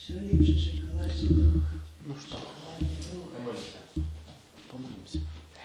Ну что, помолимся.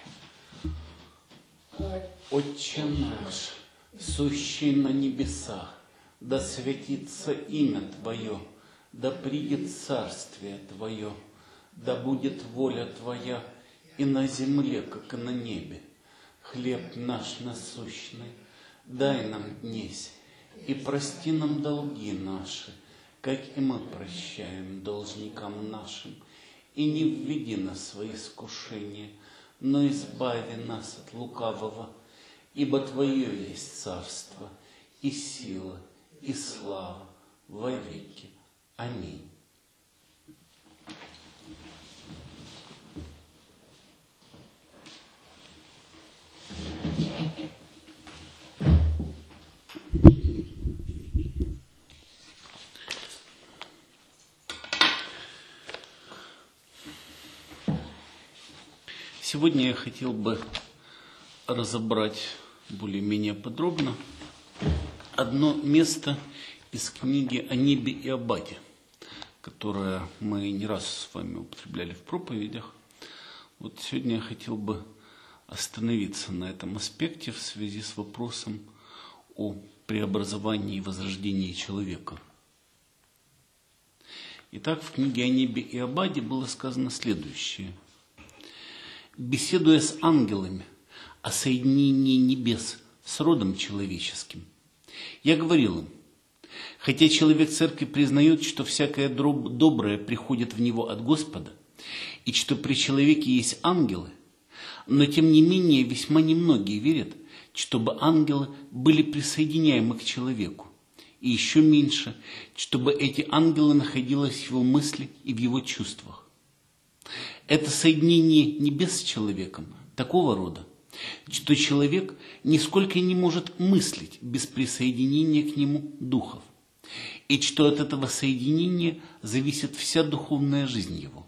Отче наш, сущий на небесах, да светится имя Твое, да придет царствие Твое, да будет воля Твоя и на земле, как и на небе. Хлеб наш насущный дай нам днесь, и прости нам долги наши, как и мы прощаем должникам нашим. И не введи нас в свои искушения, но избави нас от лукавого, ибо Твое есть царство, и сила, и слава во веки. Аминь. Сегодня я хотел бы разобрать более-менее подробно одно место из книги о небе и об аде, которое мы не раз с вами употребляли в проповедях. Вот сегодня я хотел бы остановиться на этом аспекте в связи с вопросом о преобразовании и возрождении человека. Итак, в книге о небе и об аде было сказано следующее. Беседуя с ангелами о соединении небес с родом человеческим, я говорил им, хотя человек церкви признает, что всякое доброе приходит в него от Господа, и что при человеке есть ангелы, но тем не менее весьма немногие верят, чтобы ангелы были присоединяемы к человеку, и еще меньше, чтобы эти ангелы находились в его мысли и в его чувствах. Это соединение небес с человеком такого рода, что человек нисколько не может мыслить без присоединения к нему духов, и что от этого соединения зависит вся духовная жизнь его.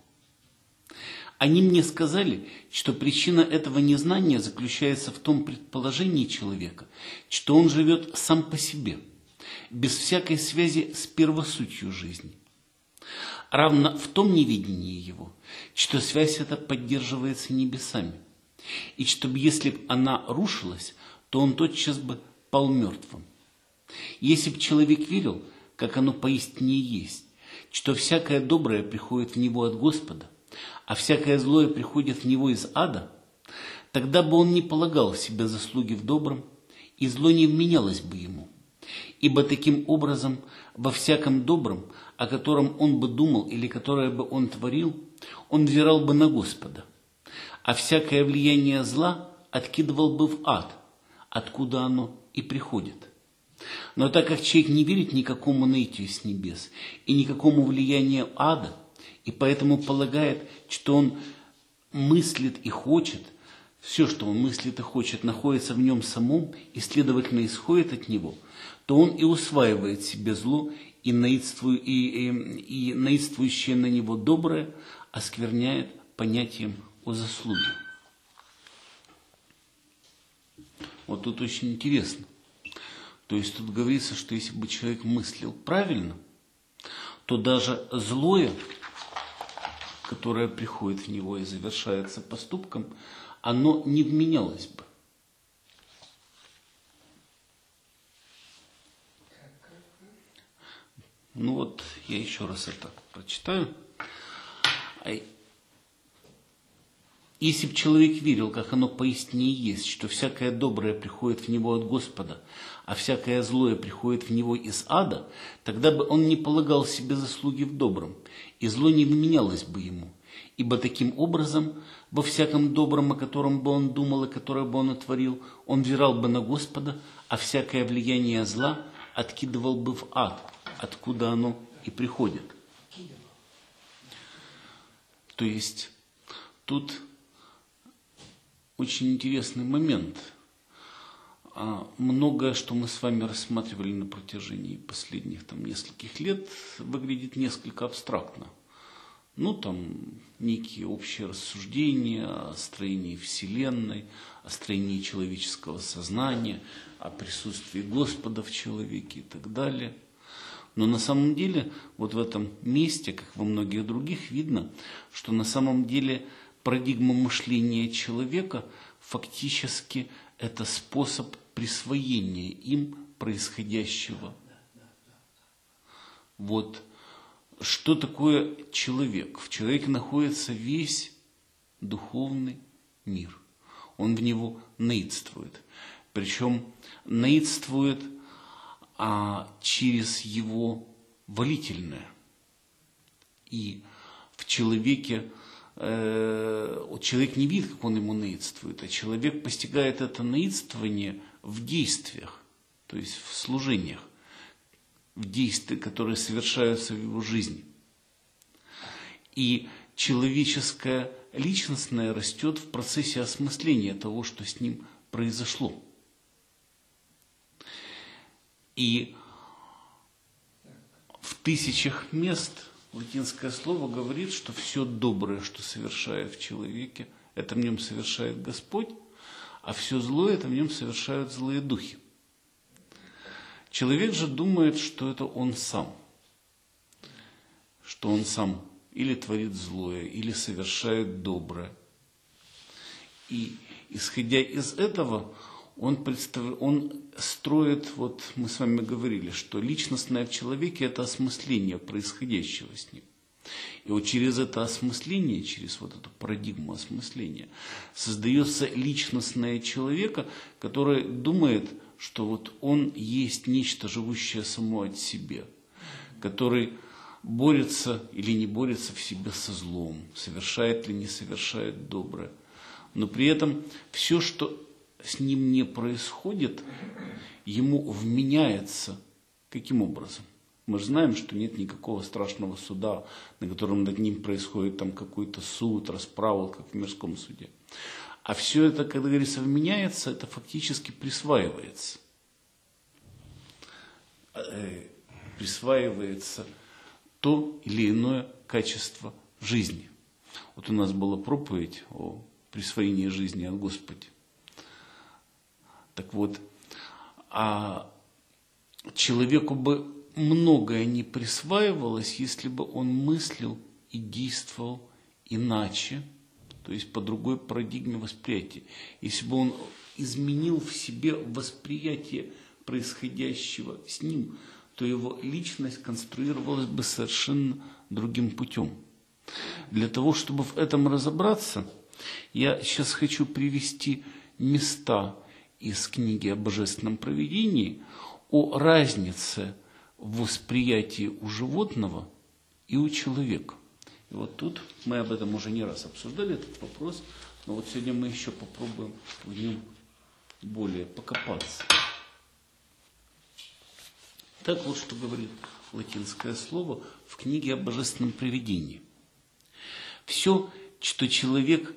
Они мне сказали, что причина этого незнания заключается в том предположении человека, что он живет сам по себе, без всякой связи с первосутью жизни. Равно в том неведении его, что связь эта поддерживается небесами, и чтобы если бы она рушилась, то он тотчас бы пал мертвым. Если бы человек верил, как оно поистине есть, что всякое доброе приходит в него от Господа, а всякое злое приходит в него из ада, тогда бы он не полагал в себя заслуги в добром, и зло не вменялось бы ему. Ибо таким образом во всяком добром, о котором он бы думал или которое бы он творил, он взирал бы на Господа, а всякое влияние зла откидывал бы в ад, откуда оно и приходит. Но так как человек не верит никакому наитию с небес и никакому влиянию ада, и поэтому полагает, что он мыслит и хочет, все, что он мыслит и хочет, находится в нем самом и, следовательно, исходит от него, то он и усваивает себе зло, и наидствующее на него доброе оскверняет понятием о заслуге. Вот тут очень интересно. То есть тут говорится, что если бы человек мыслил правильно, то даже злое, которое приходит в него и завершается поступком, оно не вменялось бы. Ну вот, я еще раз это прочитаю. Если бы человек верил, как оно поистине есть, что всякое доброе приходит в него от Господа, а всякое злое приходит в него из ада, тогда бы он не полагал себе заслуги в добром, и зло не вменялось бы ему. Ибо таким образом, во всяком добром, о котором бы он думал и которое бы он отворил, он взирал бы на Господа, а всякое влияние зла откидывал бы в ад, откуда оно и приходит. То есть тут очень интересный момент. Многое, что мы с вами рассматривали на протяжении последних нескольких лет, выглядит несколько абстрактно. Ну, там некие общие рассуждения о строении Вселенной, о строении человеческого сознания, о присутствии Господа в человеке и так далее. Но на самом деле, вот в этом месте, как во многих других, видно, что на самом деле парадигма мышления человека фактически это способ присвоения им происходящего. Вот что такое человек? В человеке находится весь духовный мир. Он в него наидствует. Причем наидствует через его волительное. И в человеке человек не видит, как он ему наидствует, а человек постигает это наидствование в действиях, то есть в служениях, в действиях, которые совершаются в его жизни. И человеческое личностное растет в процессе осмысления того, что с ним произошло. И в тысячах мест латинское слово говорит, что все доброе, что совершает в человеке, это в нем совершает Господь, а все злое, это в нем совершают злые духи. Человек же думает, что это он сам, что он сам или творит злое, или совершает доброе. И исходя из этого, он строит, вот мы с вами говорили, что личностное в человеке – это осмысление происходящего с ним. И вот через это осмысление, через вот эту парадигму осмысления, создается личностное человека, который думает, что вот он есть нечто, живущее само от себя, который борется или не борется в себе со злом, совершает или не совершает доброе. Но при этом все, что с ним не происходит, ему вменяется. Каким образом? Мы же знаем, что нет никакого страшного суда, на котором над ним происходит там какой-то суд, расправа, как в мирском суде. А все это, когда говорится, вменяется, это фактически присваивается. Присваивается то или иное качество жизни. Вот у нас была проповедь о присвоении жизни от Господа. Так вот, человеку бы многое не присваивалось, если бы он мыслил и действовал иначе, то есть по другой парадигме восприятия. Если бы он изменил в себе восприятие происходящего с ним, то его личность конструировалась бы совершенно другим путем. Для того, чтобы в этом разобраться, я сейчас хочу привести места из книги о божественном провидении о разнице в восприятии у животного и у человека. И вот тут мы об этом уже не раз обсуждали, этот вопрос, но вот сегодня мы еще попробуем в нем более покопаться. Так вот, что говорит латинское слово в книге о божественном провидении. Все, что человек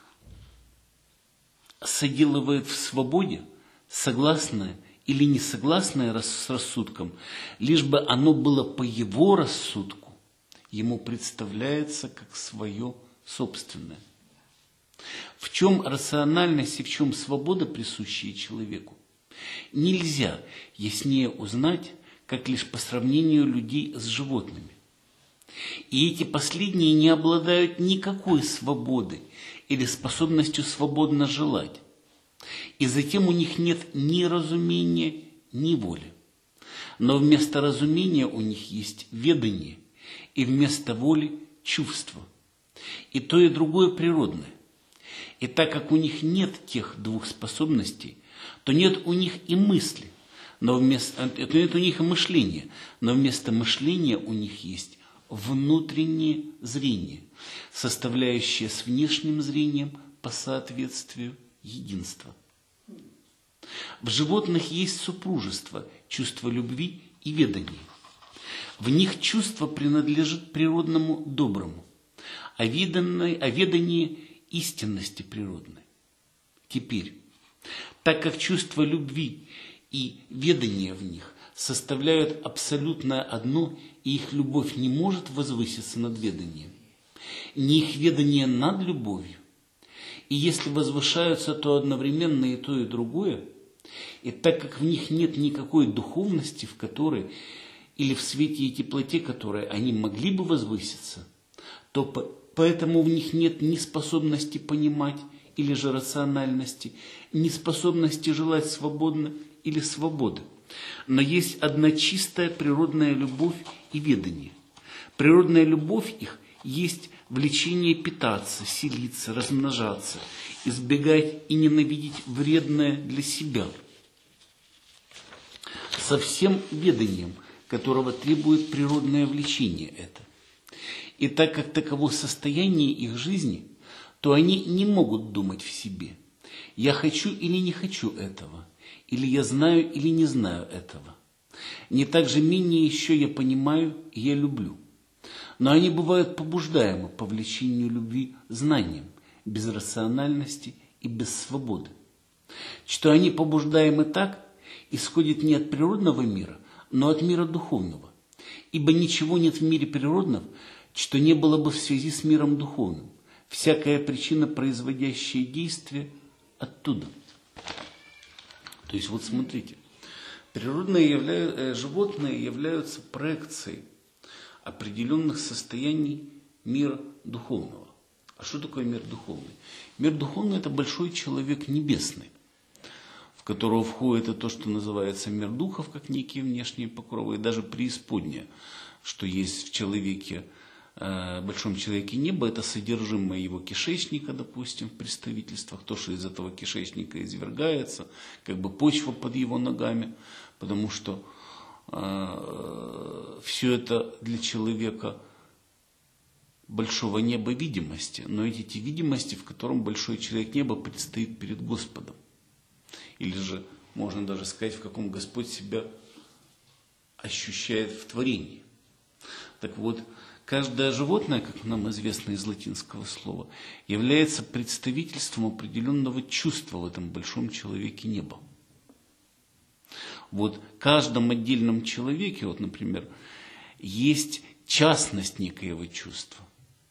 соделывает в свободе, согласное или несогласное с рассудком, лишь бы оно было по его рассудку, ему представляется как свое собственное. В чем рациональность и в чем свобода, присущие человеку, нельзя яснее узнать, как лишь по сравнению людей с животными. И эти последние не обладают никакой свободой или способностью свободно желать. И затем у них нет ни разумения, ни воли. Но вместо разумения у них есть ведание, и вместо воли – чувство. И то, и другое природное. И так как у них нет тех двух способностей, то нет у них и мысли, нет у них и мышления, но вместо мышления у них есть внутреннее зрение, составляющее с внешним зрением по соответствию единства. В животных есть супружество, чувство любви и ведания. В них чувство принадлежит природному доброму, а ведание истинности природной. Теперь, так как чувство любви и ведание в них составляют абсолютное одно, и их любовь не может возвыситься над веданием, ни их ведание над любовью, и если возвышаются, то одновременно и то, и другое, и так как в них нет никакой духовности, в которой или в свете и теплоте которой они могли бы возвыситься, то поэтому в них нет ни способности понимать, или же рациональности, ни способности желать свободно или свободы. Но есть одна чистая природная любовь и ведание. Природная любовь их есть влечение питаться, селиться, размножаться, избегать и ненавидеть вредное для себя. Со всем веданием, которого требует природное влечение это. И так как таково состояние их жизни, то они не могут думать в себе: я хочу или не хочу этого, или я знаю или не знаю этого. Не так же менее еще я понимаю и я люблю. Но они бывают побуждаемы по влечению любви знанием, без рациональности и без свободы. Что они побуждаемы так, исходит не от природного мира, но от мира духовного. Ибо ничего нет в мире природном, что не было бы в связи с миром духовным. Всякая причина, производящая действие, оттуда. То есть вот смотрите, животные являются проекцией определенных состояний мира духовного. А что такое мир духовный? Мир духовный – это большой человек небесный, в которого входит и то, что называется мир духов, как некие внешние покровы, и даже преисподняя, что есть в человеке, большом человеке неба, это содержимое его кишечника, допустим, в представительствах, то, что из этого кишечника извергается, как бы почва под его ногами, потому что все это для человека большого неба видимости, но эти те видимости, в котором большой человек неба предстоит перед Господом. Или же, можно даже сказать, в каком Господь себя ощущает в творении. Так вот, каждое животное, как нам известно из латинского слова, является представительством определенного чувства в этом большом человеке неба. Вот в каждом отдельном человеке, вот, например, есть частность некоего чувства.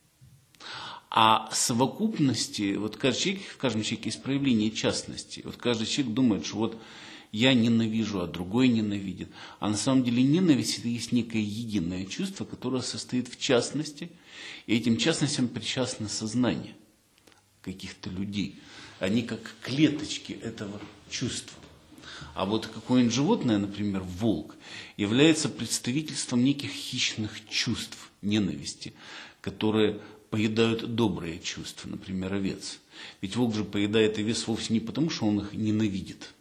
А совокупности, вот в каждом человеке есть проявление частности. Вот каждый человек думает, что вот я ненавижу, а другой ненавидит. А на самом деле ненависть – это есть некое единое чувство, которое состоит в частности. И этим частностям причастно сознание каких-то людей. Они как клеточки этого чувства. А вот какое-нибудь животное, например, волк, является представительством неких хищных чувств ненависти, которые поедают добрые чувства, например, овец. Ведь волк же поедает овец вовсе не потому, что он их ненавидит.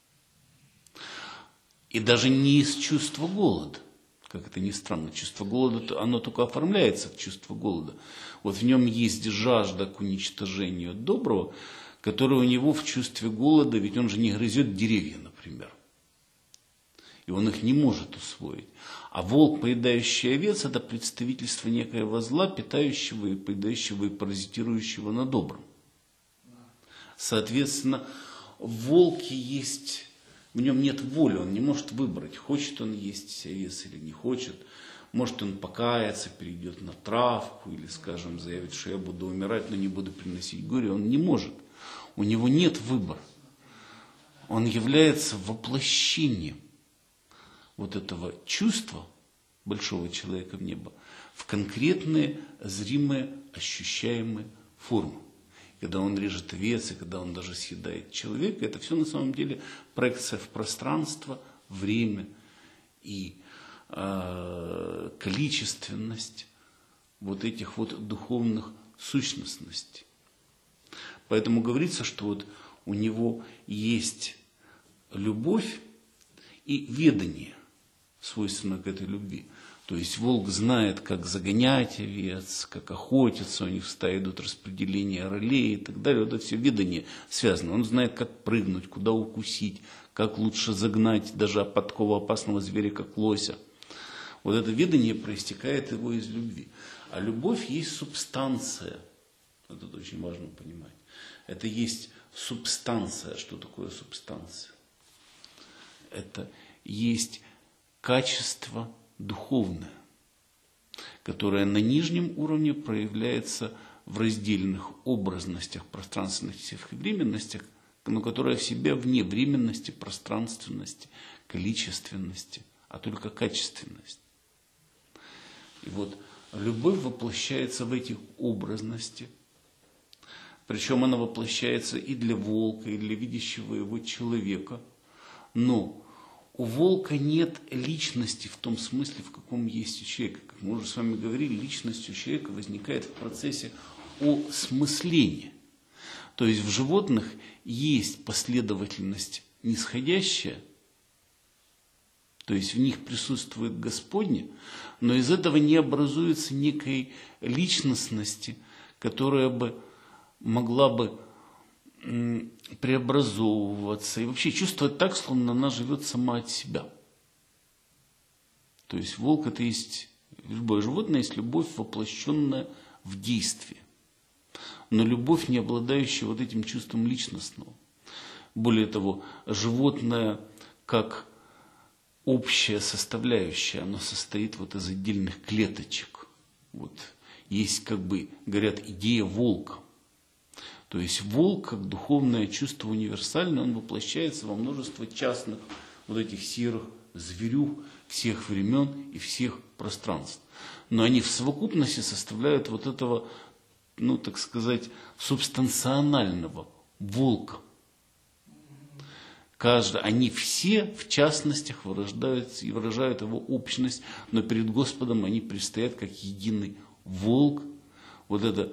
И даже не из чувства голода. Как это ни странно, чувство голода, оно только оформляется в чувство голода. Вот в нем есть жажда к уничтожению доброго, которая у него в чувстве голода, ведь он же не грызет деревья, например. И он их не может усвоить. А волк, поедающий овец, это представительство некоего зла, питающего и поедающего и паразитирующего на добром. Соответственно, в волке есть, в нем нет воли, он не может выбрать, хочет он есть овец или не хочет. Может, он покается, перейдет на травку или, скажем, заявит, что я буду умирать, но не буду приносить горе. Он не может. У него нет выбора. Он является воплощением вот этого чувства большого человека в небо в конкретные, зримые, ощущаемые формы. Когда он режет овец, и когда он даже съедает человека, это все на самом деле проекция в пространство, время и количественность вот этих вот духовных сущностностей. Поэтому говорится, что вот у него есть любовь и ведание, свойственно к этой любви. То есть волк знает, как загонять овец, как охотиться, у них в стае идут распределения ролей и так далее. Вот это все ведание связано. Он знает, как прыгнуть, куда укусить, как лучше загнать даже такого опасного зверя, как лося. Вот это ведание проистекает его из любви. А любовь есть субстанция. Это очень важно понимать. Это есть субстанция. Что такое субстанция? Это есть качество духовное, которое на нижнем уровне проявляется в раздельных образностях, пространственностях и временностях, но которое в себе вне временности, пространственности, количественности, а только качественность. И вот любовь воплощается в этих образности. Причем она воплощается и для волка, и для видящего его человека. Но у волка нет личности в том смысле, в каком есть у человека. Как мы уже с вами говорили, личность у человека возникает в процессе осмысления. То есть в животных есть последовательность нисходящая, то есть в них присутствует Господне, но из этого не образуется некой личностности, которая бы могла бы преобразовываться и вообще чувствовать так, словно она живет сама от себя. То есть волк — это есть, любое животное есть любовь, воплощенная в действии. Но любовь, не обладающая вот этим чувством личностного. Более того, животное как общая составляющая, оно состоит вот из отдельных клеточек. Вот есть, как бы говорят, идея волка. То есть волк, как духовное чувство универсальное, он воплощается во множество частных вот этих серых зверюх всех времен и всех пространств. Но они в совокупности составляют вот этого, ну, так сказать, субстанционального волка. Они все в частностях выражают его общность, но перед Господом они предстоят как единый волк. Вот это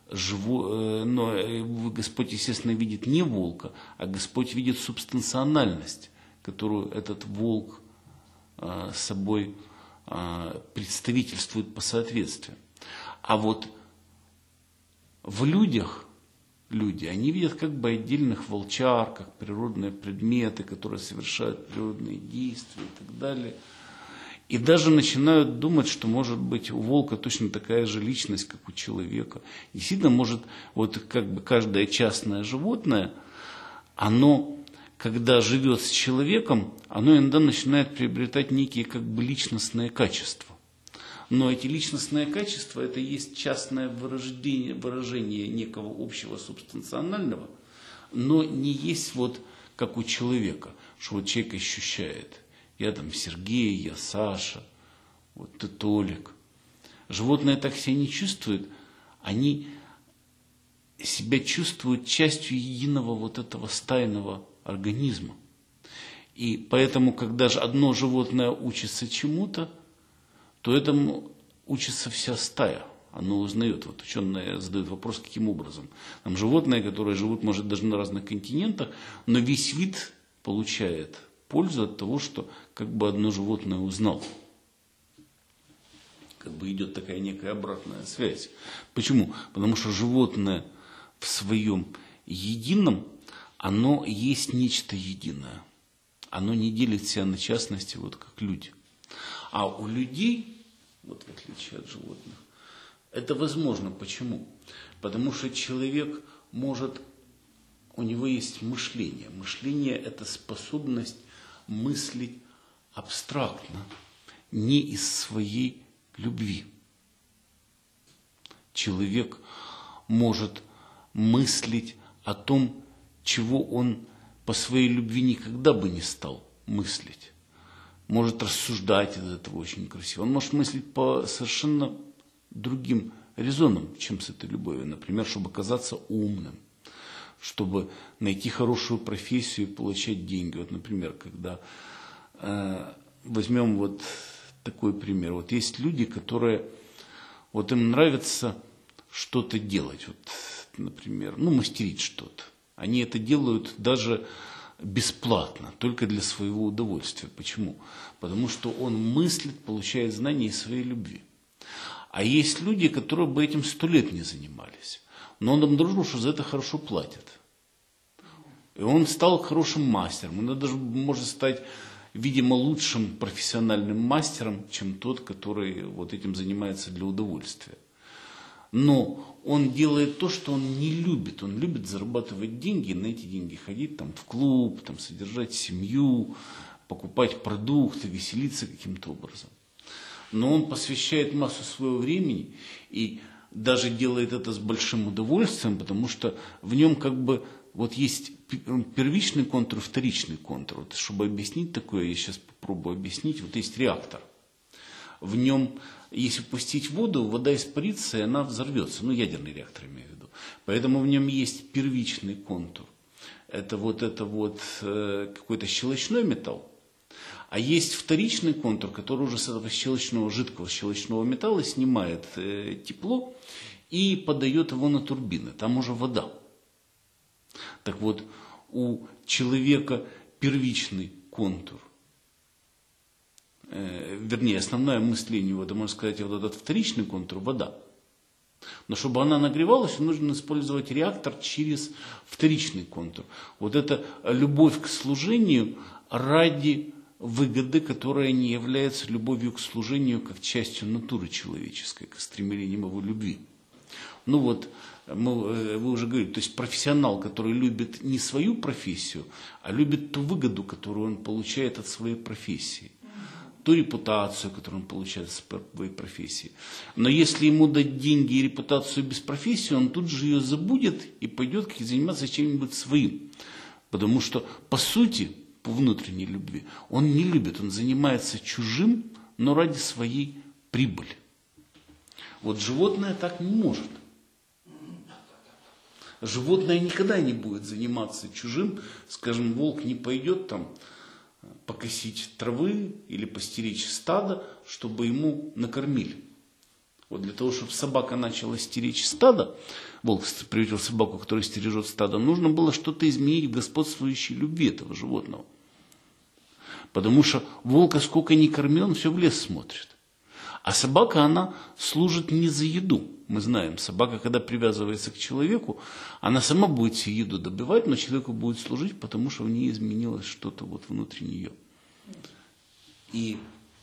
но Господь, естественно, видит не волка, а Господь видит субстанциональность, которую этот волк собой представительствует по соответствию. А вот в людях люди, они видят как бы отдельных волчар, как природные предметы, которые совершают природные действия и так далее. И даже начинают думать, что, может быть, у волка точно такая же личность, как у человека. Действительно, может, вот как бы каждое частное животное, оно, когда живет с человеком, оно иногда начинает приобретать некие как бы личностные качества. Но эти личностные качества, это есть частное выражение некого общего субстанционального, но не есть вот как у человека, что вот человек ощущает. Я там Сергей, я Саша, вот ты Толик. Животные так себя не чувствуют, они себя чувствуют частью единого вот этого стайного организма. И поэтому, когда же одно животное учится чему-то, то этому учится вся стая. Оно узнает. Вот ученые задают вопрос, каким образом. Там животные, которые живут, может, даже на разных континентах, но весь вид получает пользу от того, что как бы одно животное узнало. Как бы идет такая некая обратная связь. Почему? Потому что животное в своем едином, оно есть нечто единое. Оно не делит себя на частности, вот как люди. А у людей, вот в отличие от животных, это возможно. Почему? Потому что человек может, у него есть мышление. Мышление – это способность мыслить абстрактно, не из своей любви. Человек может мыслить о том, чего он по своей любви никогда бы не стал мыслить. Может рассуждать из этого очень красиво. Он может мыслить по совершенно другим резонам, чем с этой любовью. Например, чтобы казаться умным, чтобы найти хорошую профессию и получать деньги. Вот, например, когда возьмем вот такой пример. Вот есть люди, которые, вот им нравится что-то делать. Вот, например, мастерить что-то. Они это делают даже бесплатно, только для своего удовольствия. Почему? Потому что он мыслит, получает знания из своей любви. А есть люди, которые бы этим 100 лет не занимались. Но он обнаружил, что за это хорошо платят. И он стал хорошим мастером. Он даже может стать, видимо, лучшим профессиональным мастером, чем тот, который вот этим занимается для удовольствия. Но он делает то, что он не любит. Он любит зарабатывать деньги, на эти деньги ходить там, в клуб, там, содержать семью, покупать продукты, веселиться каким-то образом. Но он посвящает массу своего времени и даже делает это с большим удовольствием, потому что в нем как бы вот есть первичный контур, вторичный контур. Вот, чтобы объяснить такое, я сейчас попробую объяснить. Вот есть реактор. В нем если пустить воду, вода испарится, и она взорвется. Ну, ядерный реактор имею в виду. Поэтому в нем есть первичный контур. Это какой-то щелочной металл. А есть вторичный контур, который уже с этого жидкого щелочного металла снимает тепло и подает его на турбины. Там уже вода. Так вот, у человека первичный контур. Вернее, основная мысль у него, это, можно сказать, вот этот вторичный контур – вода. Но чтобы она нагревалась, нужно использовать реактор через вторичный контур. Вот это любовь к служению ради выгоды, которая не является любовью к служению как частью натуры человеческой, как стремлением его любви. Ну вот, вы уже говорили, то есть профессионал, который любит не свою профессию, а любит ту выгоду, которую он получает от своей профессии. Ту репутацию, которую он получает от своей профессии. Но если ему дать деньги и репутацию без профессии, он тут же ее забудет и пойдет заниматься чем-нибудь своим. Потому что, по сути, по внутренней любви, он не любит, он занимается чужим, но ради своей прибыли. Вот животное так не может. Животное никогда не будет заниматься чужим. Скажем, волк не пойдет там покосить травы или постеречь стадо, чтобы ему накормили. Вот для того, чтобы собака начала стеречь стадо, волк привел собаку, которая стережет стадо, нужно было что-то изменить в господствующей любви этого животного. Потому что волка сколько ни корми, он все в лес смотрит. А собака, она служит не за еду. Мы знаем, собака, когда привязывается к человеку, она сама будет себе еду добывать, но человеку будет служить, потому что в ней изменилось что-то вот внутри нее. И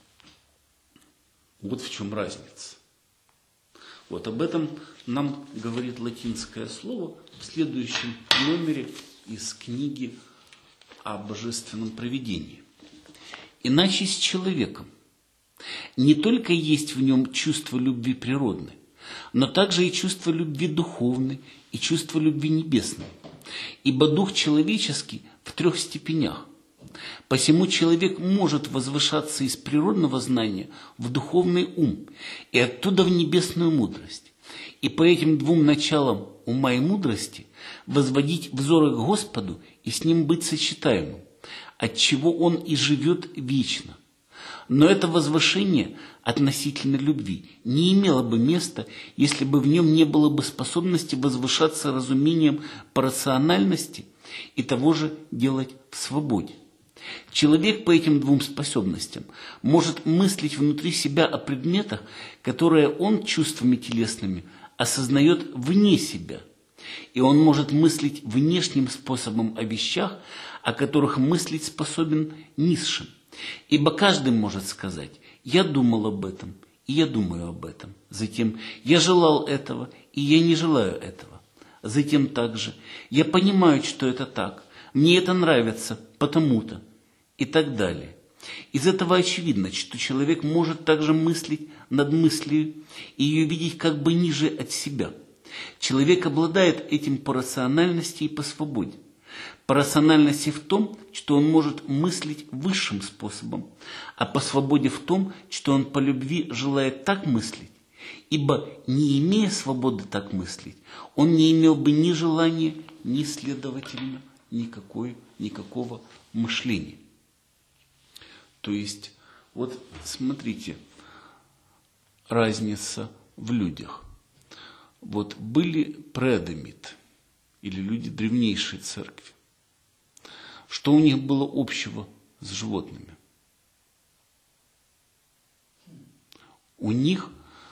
вот в чем разница. Вот об этом нам говорит латинское слово в следующем номере из книги о божественном провидении. Иначе с человеком не только есть в нем чувство любви природной, но также и чувство любви духовной и чувство любви небесной. Ибо дух человеческий в 3 степенях. Посему человек может возвышаться из природного знания в духовный ум и оттуда в небесную мудрость. И по этим 2 началам ума и мудрости возводить взоры к Господу и с Ним быть сочетаемым, отчего Он и живет вечно. Но это возвышение относительно любви не имело бы места, если бы в нем не было бы способности возвышаться разумением по рациональности и того же делать в свободе. Человек по этим 2 способностям может мыслить внутри себя о предметах, которые он чувствами телесными осознает вне себя. И он может мыслить внешним способом о вещах, о которых мыслить способен низшим. Ибо каждый может сказать: «Я думал об этом, и я думаю об этом». Затем: «Я желал этого, и я не желаю этого». Затем также: «Я понимаю, что это так, мне это нравится, потому-то». И так далее. Из этого очевидно, что человек может также мыслить над мыслью и ее видеть как бы ниже от себя. Человек обладает этим по рациональности и по свободе. По рациональности в том, что он может мыслить высшим способом, а по свободе в том, что он по любви желает так мыслить, ибо, не имея свободы так мыслить, он не имел бы ни желания, ни, следовательно, никакого мышления. То есть, вот смотрите, разница в людях. Вот были преадамиты, или люди древнейшей церкви. Что у них было общего с животными? У них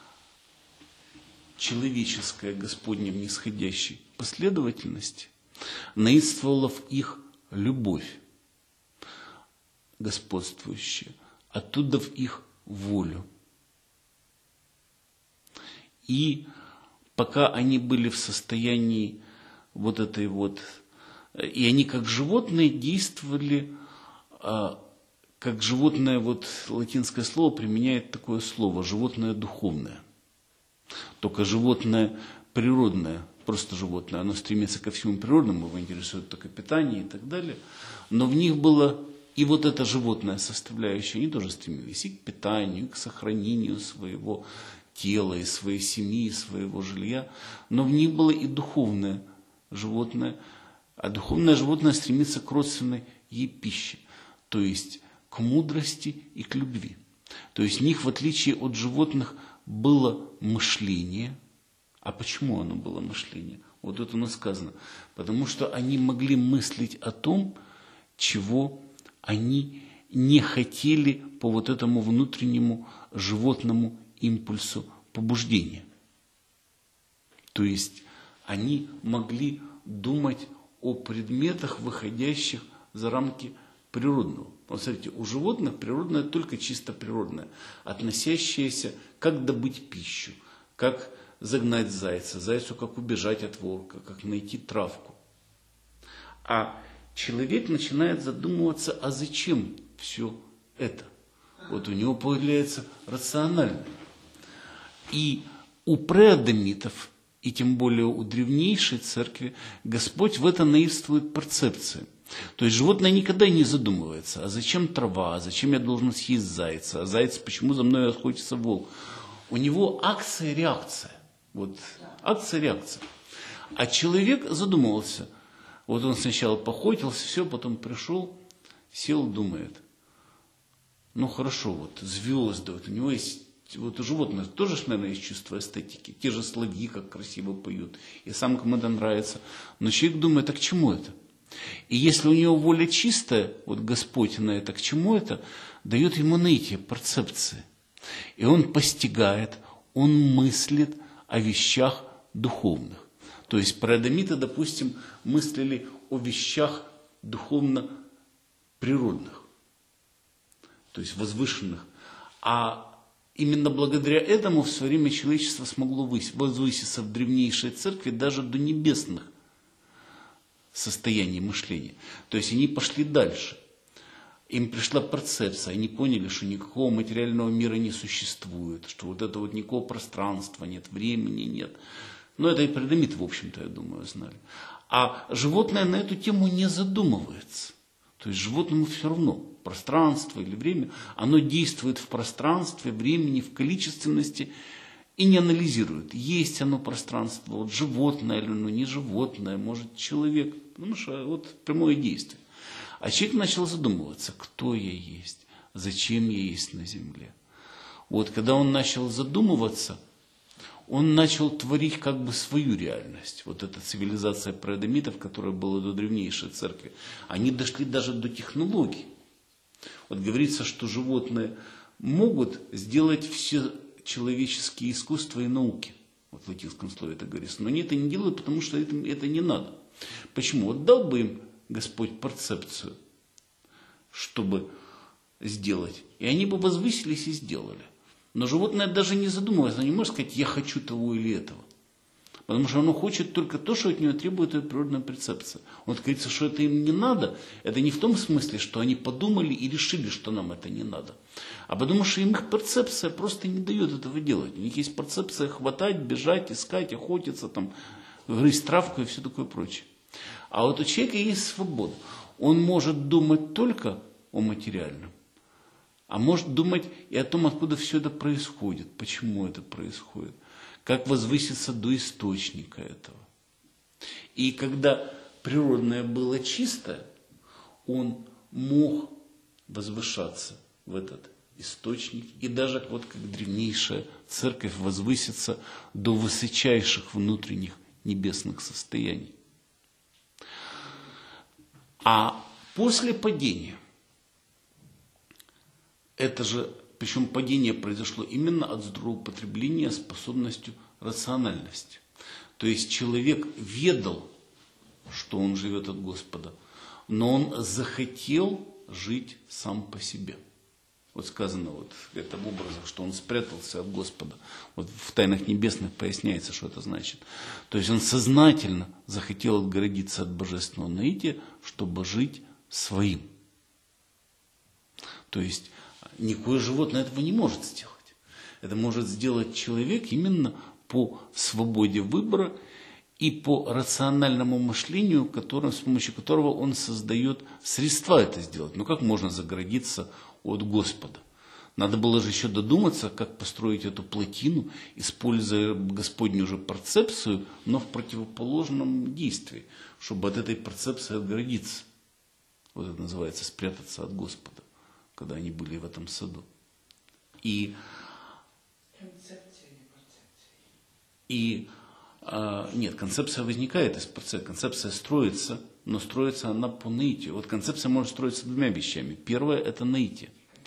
человеческая Господня в нисходящей последовательности наистствовала в их любовь господствующая, оттуда в их волю. И пока они были в состоянии вот этой вот, и они как животные действовали, как животное, вот латинское слово применяет такое слово, животное духовное. Только животное природное, просто животное, оно стремится ко всему природному, его интересует только питание и так далее. Но в них было и вот эта животная составляющая, они тоже стремились и к питанию, и к сохранению своего тела, и своей семьи, и своего жилья. Но в них было и духовное животное, а духовное животное стремится к родственной ей пище, то есть к мудрости и к любви. То есть в них, в отличие от животных, было мышление. А почему оно было мышление? Вот тут у нас сказано. Потому что они могли мыслить о том, чего они не хотели по вот этому внутреннему животному импульсу побуждения. То есть они могли думать о предметах, выходящих за рамки природного. Вот смотрите, у животных природное только чисто природное, относящееся как добыть пищу, как загнать зайца, зайцу как убежать от волка, как найти травку. А человек начинает задумываться, а зачем все это? Вот у него появляется рациональное. И у преадамитов, и тем более у древнейшей церкви, Господь в это наивствует перцепцией. То есть животное никогда не задумывается, а зачем трава, а зачем я должен съесть зайца, а заяц, почему за мной охотится волк. У него акция-реакция. Вот акция-реакция. А человек задумывался. Вот он сначала поохотился, все, потом пришел, сел, думает. Ну хорошо, вот звезды, вот у него есть, вот у животных тоже, наверное, есть чувство эстетики. Те же соловьи, как красиво поют, и самкам это нравится. Но человек думает, а к чему это? И если у него воля чистая, вот Господь на это, к чему это, дает ему наитие, перцепции. И он постигает, он мыслит о вещах духовных. То есть преадамиты, допустим, мыслили о вещах духовно-природных, то есть возвышенных. А именно благодаря этому в свое время человечество смогло возвыситься в древнейшей церкви даже до небесных состояний мышления. То есть они пошли дальше. Им пришла перцепция, они поняли, что никакого материального мира не существует, что вот это вот никакого пространства нет, времени нет. Но это и преадамиты, в общем-то, я думаю, знали. А животное на эту тему не задумывается. То есть животному все равно, пространство или время, оно действует в пространстве, времени, в количественности и не анализирует, есть оно пространство, вот животное или оно не животное, может человек, потому что вот прямое действие. А человек начал задумываться, кто я есть, зачем я есть на земле. Вот когда он начал задумываться, он начал творить как бы свою реальность. Вот эта цивилизация преадамитов, которая была до древнейшей церкви, они дошли даже до технологий. Вот говорится, что животные могут сделать все человеческие искусства и науки. Вот в латинском слове это говорится. Но они это не делают, потому что это не надо. Почему? Вот дал бы им Господь перцепцию, чтобы сделать. И они бы возвысились и сделали. Но животное даже не задумывается, оно не может сказать, я хочу того или этого. Потому что оно хочет только то, что от него требует эта природная перцепция. Вот говорится, что это им не надо, это не в том смысле, что они подумали и решили, что нам это не надо. А потому что им их перцепция просто не дает этого делать. У них есть перцепция хватать, бежать, искать, охотиться, там, грызть травку и все такое прочее. А вот у человека есть свобода. Он может думать только о материальном. А может думать и о том, откуда все это происходит, почему это происходит, как возвыситься до источника этого. И когда природное было чистое, он мог возвышаться в этот источник. И даже вот как древнейшая церковь возвыситься до высочайших внутренних небесных состояний. А после падения, это же, причем падение произошло именно от злоупотребления способностью рациональности. То есть человек ведал, что он живет от Господа, но он захотел жить сам по себе. Вот сказано вот в этом образе, что он спрятался от Господа. Вот в Тайнах Небесных поясняется, что это значит. То есть он сознательно захотел отгородиться от божественного наития, чтобы жить своим. То есть никакое животное этого не может сделать. Это может сделать человек именно по свободе выбора и по рациональному мышлению, с помощью которого он создает средства это сделать. Но как можно загородиться от Господа? Надо было же еще додуматься, как построить эту плотину, используя Господню же перцепцию, но в противоположном действии, чтобы от этой перцепции отгородиться. Вот это называется спрятаться от Господа, когда они были в этом саду. Нет, концепция возникает из процесса, концепция строится, но строится она по наитию. Вот концепция может строиться двумя вещами. Первое – это наитие.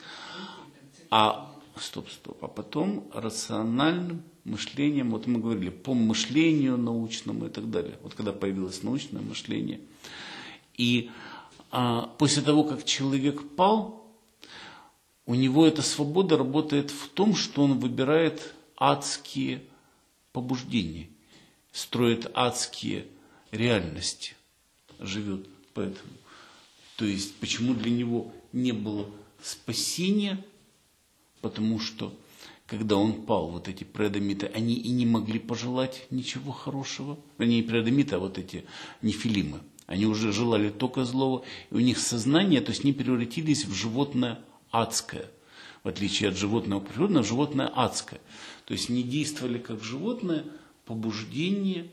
А потом рациональным мышлением, вот мы говорили, по мышлению научному и так далее. Вот когда появилось научное мышление. И после того, как человек пал, у него эта свобода работает в том, что он выбирает адские побуждения, строит адские реальности, живет поэтому. То есть, почему для него не было спасения? Потому что, когда он пал, вот эти преадамиты, они и не могли пожелать ничего хорошего. Они не преадамиты, а вот эти нефилимы. Они уже желали только злого, и у них сознание, то есть они превратились в животное адское. В отличие от животного природного, животное адское. То есть не действовали как животное, побуждение,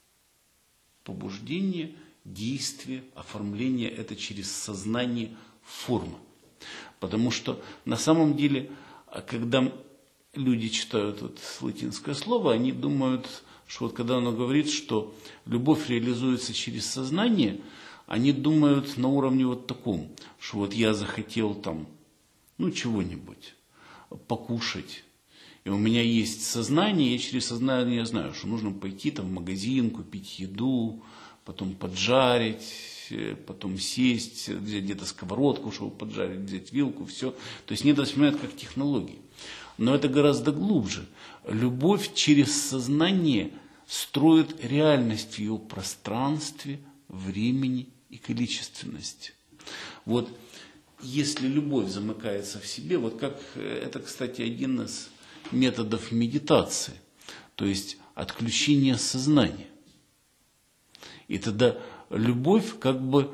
действие, оформление это через сознание формы. Потому что на самом деле, когда люди читают вот латинское слово, они думают, что вот когда оно говорит, что любовь реализуется через сознание, они думают на уровне вот таком, что вот я захотел там, чего-нибудь, покушать. И у меня есть сознание, я через сознание знаю, что нужно пойти там в магазин, купить еду, потом поджарить, потом сесть, взять где-то сковородку, чтобы поджарить, взять вилку, все. То есть они это воспринимают как технологии. Но это гораздо глубже. Любовь через сознание строит реальность в ее пространстве, времени и количественности. Вот если любовь замыкается в себе, вот как это, кстати, один из методов медитации, то есть отключение сознания. И тогда любовь как бы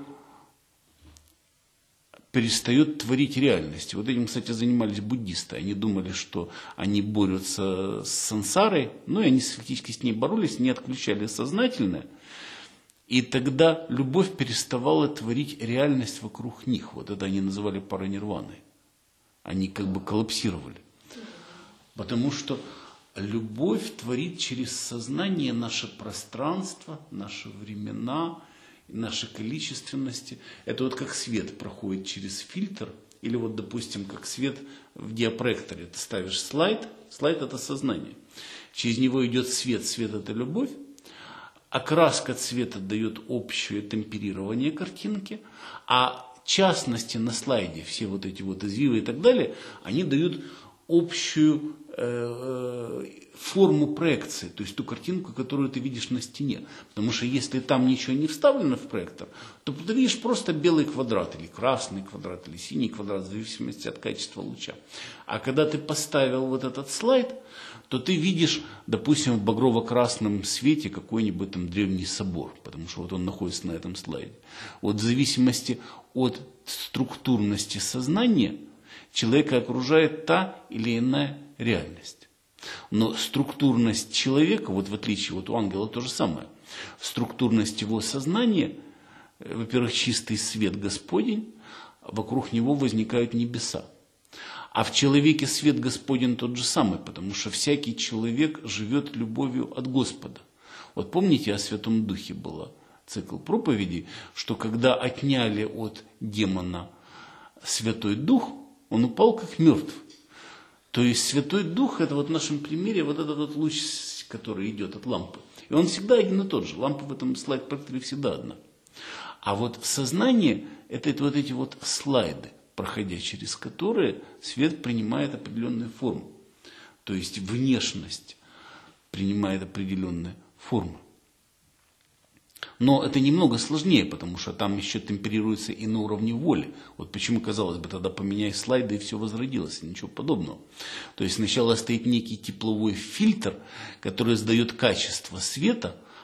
перестает творить реальность. Вот этим, кстати, занимались буддисты. Они думали, что они борются с сансарой, и они фактически с ней боролись, не отключали сознательное. И тогда любовь переставала творить реальность вокруг них. Вот это они называли паранирваной. Они как бы коллапсировали. Потому что любовь творит через сознание наше пространство, наши времена, наши количественности. Это вот как свет проходит через фильтр, или вот, допустим, как свет в диапроекторе. Ты ставишь слайд это сознание. Через него идет свет, свет это любовь. Окраска цвета дает общее темперирование картинки, а частности на слайде, все вот эти вот извивы и так далее, они дают общую форму проекции, то есть ту картинку, которую ты видишь на стене. Потому что если там ничего не вставлено в проектор, то ты видишь просто белый квадрат, или красный квадрат, или синий квадрат, в зависимости от качества луча. А когда ты поставил вот этот слайд, то ты видишь, допустим, в багрово-красном свете какой-нибудь там древний собор, потому что вот он находится на этом слайде. Вот в зависимости от структурности сознания человека окружает та или иная реальность. Но структурность человека, вот в отличие от у ангела то же самое, структурность его сознания, во-первых, чистый свет Господень, вокруг него возникают небеса. А в человеке свет Господень тот же самый, потому что всякий человек живет любовью от Господа. Вот помните, о Святом Духе был цикл проповедей, что когда отняли от демона Святой Дух, он упал как мертв. То есть Святой Дух, это вот в нашем примере вот этот вот луч, который идет от лампы. И он всегда один и тот же. Лампа в этом слайд-проекторе всегда одна. А вот в сознании это вот эти вот слайды, проходя через которые свет принимает определенную форму. То есть внешность принимает определенные формы. Но это немного сложнее, потому что там еще темперируется и на уровне воли. Вот почему, казалось бы, тогда поменяй слайды и все возродилось. Ничего подобного. То есть сначала стоит некий тепловой фильтр, который сдает качество света,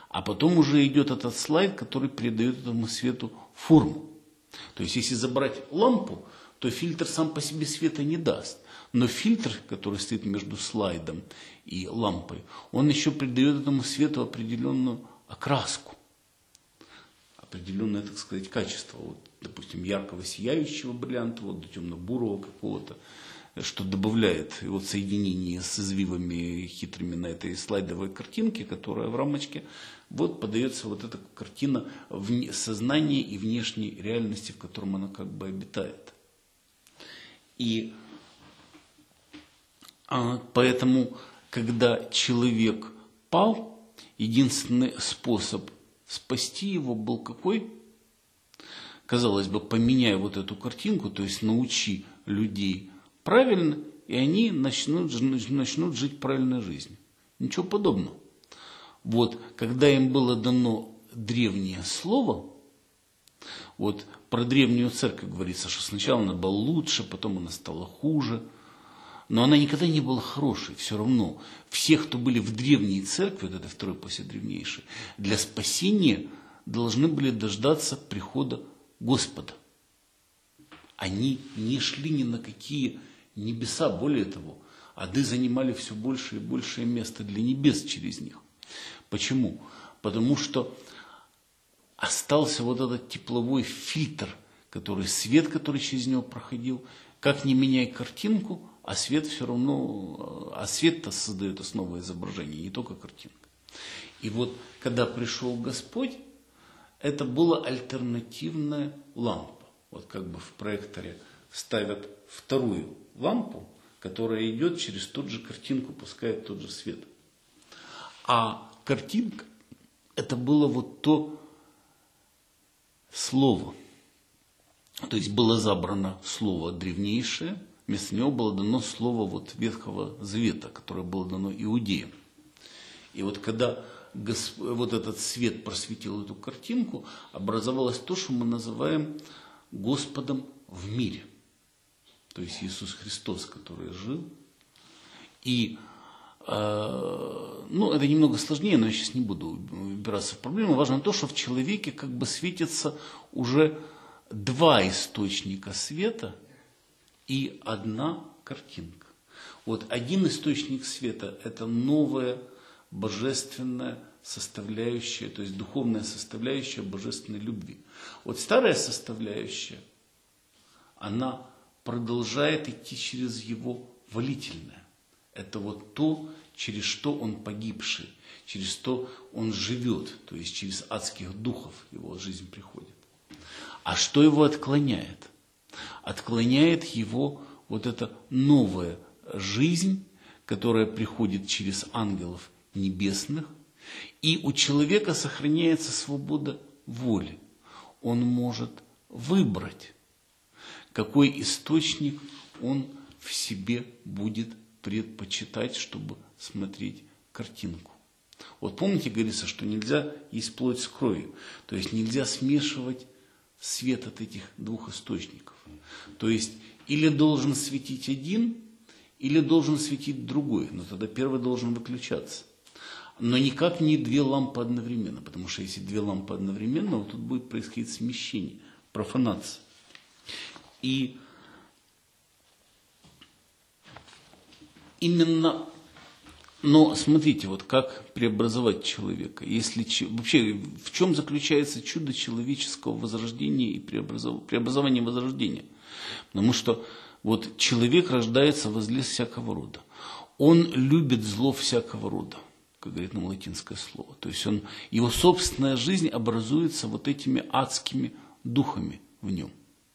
А потом уже идет этот слайд, который придает этому свету форму. То есть, если забрать лампу, то фильтр сам по себе света не даст. Но фильтр, который стоит между слайдом и лампой, он еще придает этому свету определенную окраску, определенное, так сказать, качество. Вот, допустим, яркого сияющего бриллианта, вот, до темно-бурого какого-то, что добавляет вот соединение с извивами хитрыми на этой слайдовой картинке, которая в рамочке, вот подается вот эта картина сознания и внешней реальности, в котором она как бы обитает. И поэтому, когда человек пал, единственный способ спасти его был какой? Казалось бы, поменяй вот эту картинку, то есть научи людей правильно, и они начнут жить правильной жизнью. Ничего подобного. Вот, когда им было дано древнее слово, вот про древнюю церковь говорится, что сначала она была лучше, потом она стала хуже, но она никогда не была хорошей, все равно. Все, кто были в древней церкви, вот это второй после древнейшей, для спасения должны были дождаться прихода Господа. Они не шли ни на какие небеса, более того, ады занимали все больше и большее место для небес через них. Почему? Потому что остался вот этот тепловой фильтр, который свет, который через него проходил, как ни меняй картинку, а свет все равно, а свет-то создает основное изображение, не только картинка. И вот, когда пришел Господь, это была альтернативная лампа. Вот как бы в проекторе ставят вторую лампу, которая идет через ту же картинку, пускает тот же свет. А картинка, это было вот то слово. То есть было забрано слово древнейшее, вместо него было дано слово вот Ветхого Завета, которое было дано иудеям. И вот когда вот этот свет просветил эту картинку, образовалось то, что мы называем Господом в мире. То есть Иисус Христос, который жил. И это немного сложнее, но я сейчас не буду убираться в проблему. Важно то, что в человеке как бы светится уже два источника света и одна картинка. Вот один источник света – это новая божественная составляющая, то есть духовная составляющая божественной любви. Вот старая составляющая, она продолжает идти через его волительное. Это вот то, через что он погибший, через что он живет, то есть через адских духов его жизнь приходит. А что его отклоняет? Отклоняет его вот эта новая жизнь, которая приходит через ангелов небесных, и у человека сохраняется свобода воли. Он может выбрать, какой источник он в себе будет предпочитать, чтобы смотреть картинку. Вот помните, говорится, что нельзя есть плоть с кровью, то есть нельзя смешивать свет от этих двух источников. То есть или должен светить один, или должен светить другой, но тогда первый должен выключаться. Но никак не две лампы одновременно, потому что если две лампы одновременно, вот тут будет происходить смещение, профанация. И именно, но смотрите, вот как преобразовать человека. Вообще, в чем заключается чудо человеческого возрождения и преобразования возрождения? Потому что вот человек рождается во зле всякого рода. Он любит зло всякого рода, как говорит нам латинское слово. То есть его собственная жизнь образуется вот этими адскими духами в нем.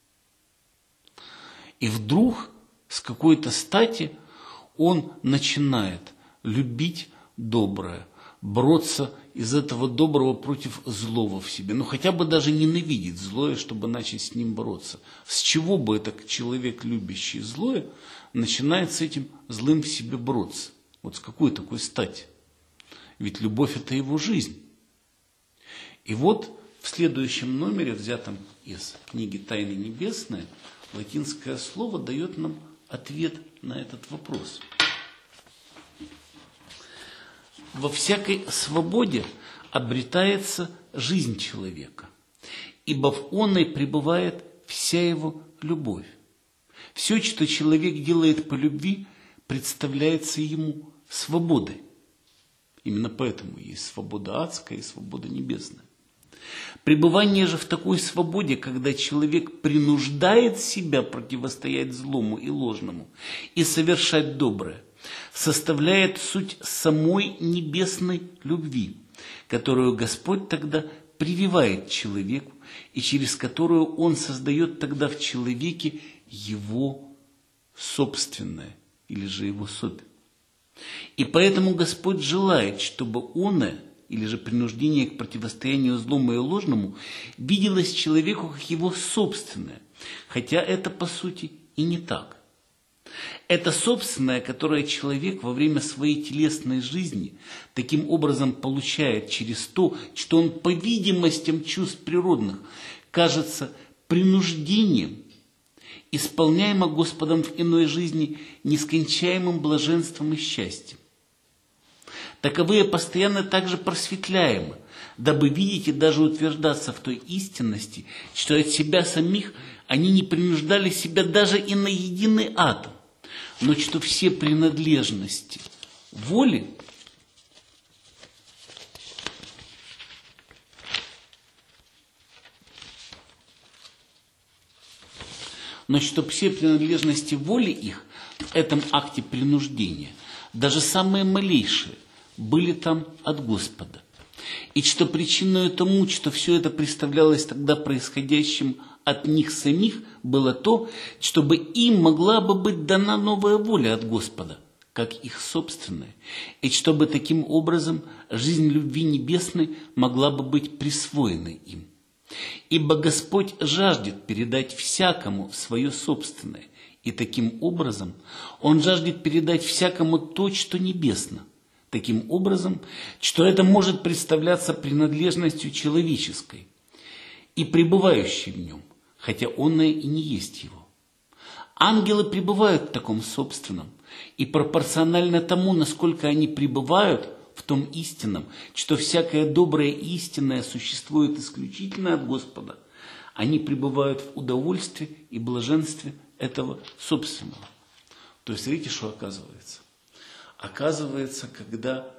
И вдруг с какой-то стати он начинает любить доброе, бороться из этого доброго против злого в себе. Ну, хотя бы даже ненавидеть злое, чтобы начать с ним бороться. С чего бы этот человек, любящий злое, начинает с этим злым в себе бороться? Вот с какой такой стати? Ведь любовь – это его жизнь. И вот в следующем номере, взятом из книги «Тайны небесные», латинское слово дает нам ответ на этот вопрос. Во всякой свободе обретается жизнь человека, ибо в оной пребывает вся его любовь. Все, что человек делает по любви, представляется ему свободой. Именно поэтому есть свобода адская и свобода небесная. Пребывание же в такой свободе, когда человек принуждает себя противостоять злому и ложному и совершать доброе, составляет суть самой небесной любви, которую Господь тогда прививает человеку и через которую Он создает тогда в человеке его собственное или же его собь. И поэтому Господь желает, чтобы оное, или же принуждение к противостоянию злому и ложному, виделось человеку как его собственное, хотя это по сути и не так. Это собственное, которое человек во время своей телесной жизни таким образом получает через то, что он по видимостям чувств природных кажется принуждением, исполняемо Господом в иной жизни нескончаемым блаженством и счастьем. Таковые постоянно также просветляемы, дабы видеть и даже утверждаться в той истинности, что от себя самих они не принуждали себя даже и на единый атом, но что все принадлежности воли их в этом акте принуждения, даже самые малейшие, были там от Господа. И что причиной тому, что все это представлялось тогда происходящим от них самих, было то, чтобы им могла бы быть дана новая воля от Господа, как их собственная, и чтобы таким образом жизнь любви небесной могла бы быть присвоена им. Ибо Господь жаждет передать всякому свое собственное, и таким образом Он жаждет передать всякому то, что небесно, таким образом, что это может представляться принадлежностью человеческой и пребывающей в нем, хотя оное и не есть его. Ангелы пребывают в таком собственном, и пропорционально тому, насколько они пребывают в том истинном, что всякое доброе и истинное существует исключительно от Господа, они пребывают в удовольствии и блаженстве этого собственного. То есть, видите, что оказывается? Оказывается, когда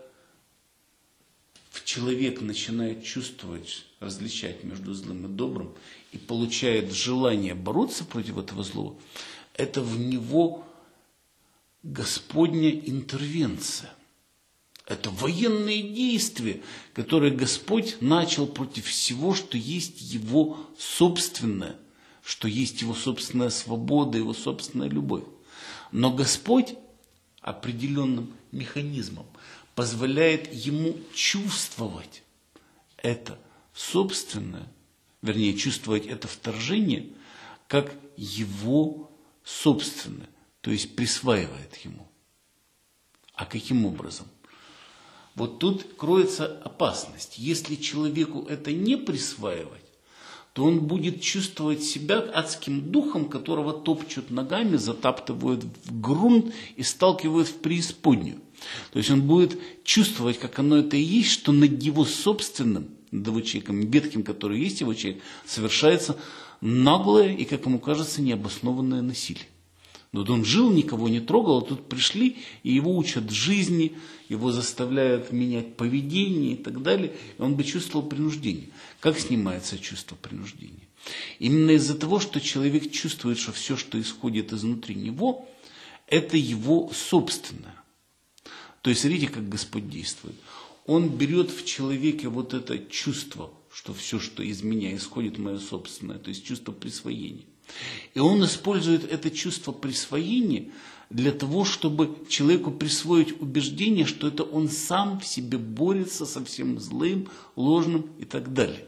человек начинает чувствовать, различать между злым и добрым и получает желание бороться против этого злого, это в него Господня интервенция. Это военные действия, которые Господь начал против всего, что есть Его собственное, что есть Его собственная свобода, Его собственная любовь. Но Господь определенным механизмом позволяет Ему чувствовать это собственное, вернее, чувствовать это вторжение, как Его собственное, то есть присваивает Ему. А каким образом? Вот тут кроется опасность. Если человеку это не присваивать, то он будет чувствовать себя адским духом, которого топчут ногами, затаптывают в грунт и сталкивают в преисподнюю. То есть он будет чувствовать, как оно это и есть, что над его собственным, над его человеком, ветхим, который есть его человек, совершается наглое и, как ему кажется, необоснованное насилие. Вот он жил, никого не трогал, а тут пришли, и его учат жизни, его заставляют менять поведение и так далее, и он бы чувствовал принуждение. Как снимается чувство принуждения? Именно из-за того, что человек чувствует, что все, что исходит изнутри него, это его собственное. То есть, смотрите, как Господь действует. Он берет в человеке вот это чувство, что все, что из меня исходит, мое собственное, то есть чувство присвоения. И он использует это чувство присвоения для того, чтобы человеку присвоить убеждение, что это он сам в себе борется со всем злым, ложным и так далее.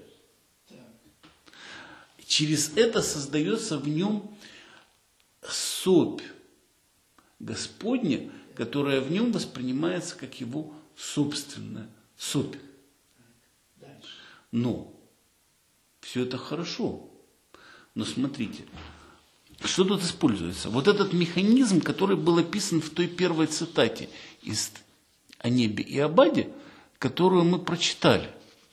Через это создается в нем собь Господня, которая в нем воспринимается как его собственная собь. Но все это хорошо. Но смотрите, что тут используется? Вот этот механизм, который был описан в той первой цитате о небе и об аде, которую мы прочитали.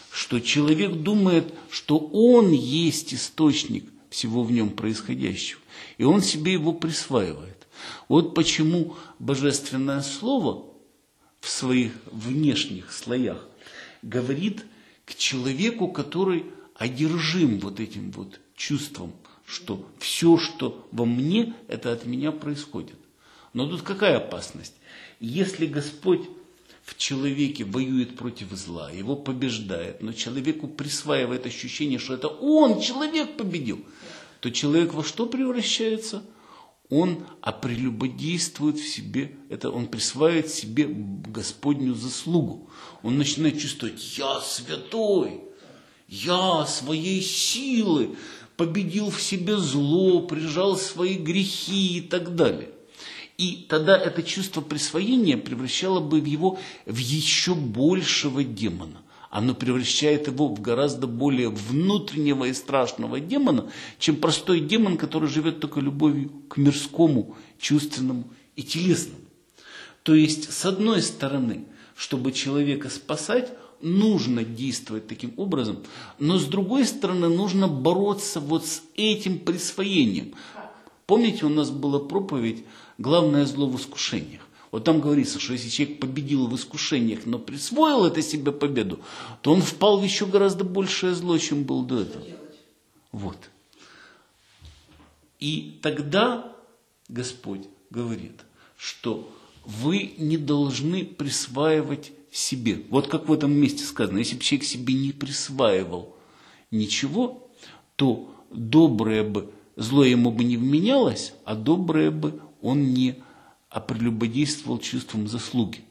что человек думает, что он есть источник всего в нем происходящего, и он себе его присваивает. Вот почему Божественное Слово в своих внешних слоях говорит к человеку, который одержим вот этим вот чувством, что все, что во мне, это от меня происходит. Но тут какая опасность? Если Господь в человеке воюет против зла, его побеждает, но человеку присваивает ощущение, что это он, человек, победил, то человек во что превращается? Он прелюбодействует в себе, это он присваивает себе Господню заслугу. Он начинает чувствовать: я святой, я своей силой победил в себе зло, прижал свои грехи и так далее. И тогда это чувство присвоения превращало бы его в еще большего демона. Оно превращает его в гораздо более внутреннего и страшного демона, чем простой демон, который живет только любовью к мирскому, чувственному и телесному. То есть, с одной стороны, чтобы человека спасать, нужно действовать таким образом, но с другой стороны, нужно бороться вот с этим присвоением. Помните, у нас была проповедь «Главное зло в искушениях». Вот там говорится, что если человек победил в искушениях, но присвоил это себе победу, то он впал в еще гораздо большее зло, чем был до этого. Вот. И тогда Господь говорит, что вы не должны присваивать себе. Вот как в этом месте сказано, если бы человек себе не присваивал ничего, то доброе бы, злое ему бы не вменялось, а доброе бы он не прелюбодействовал чувством заслуги.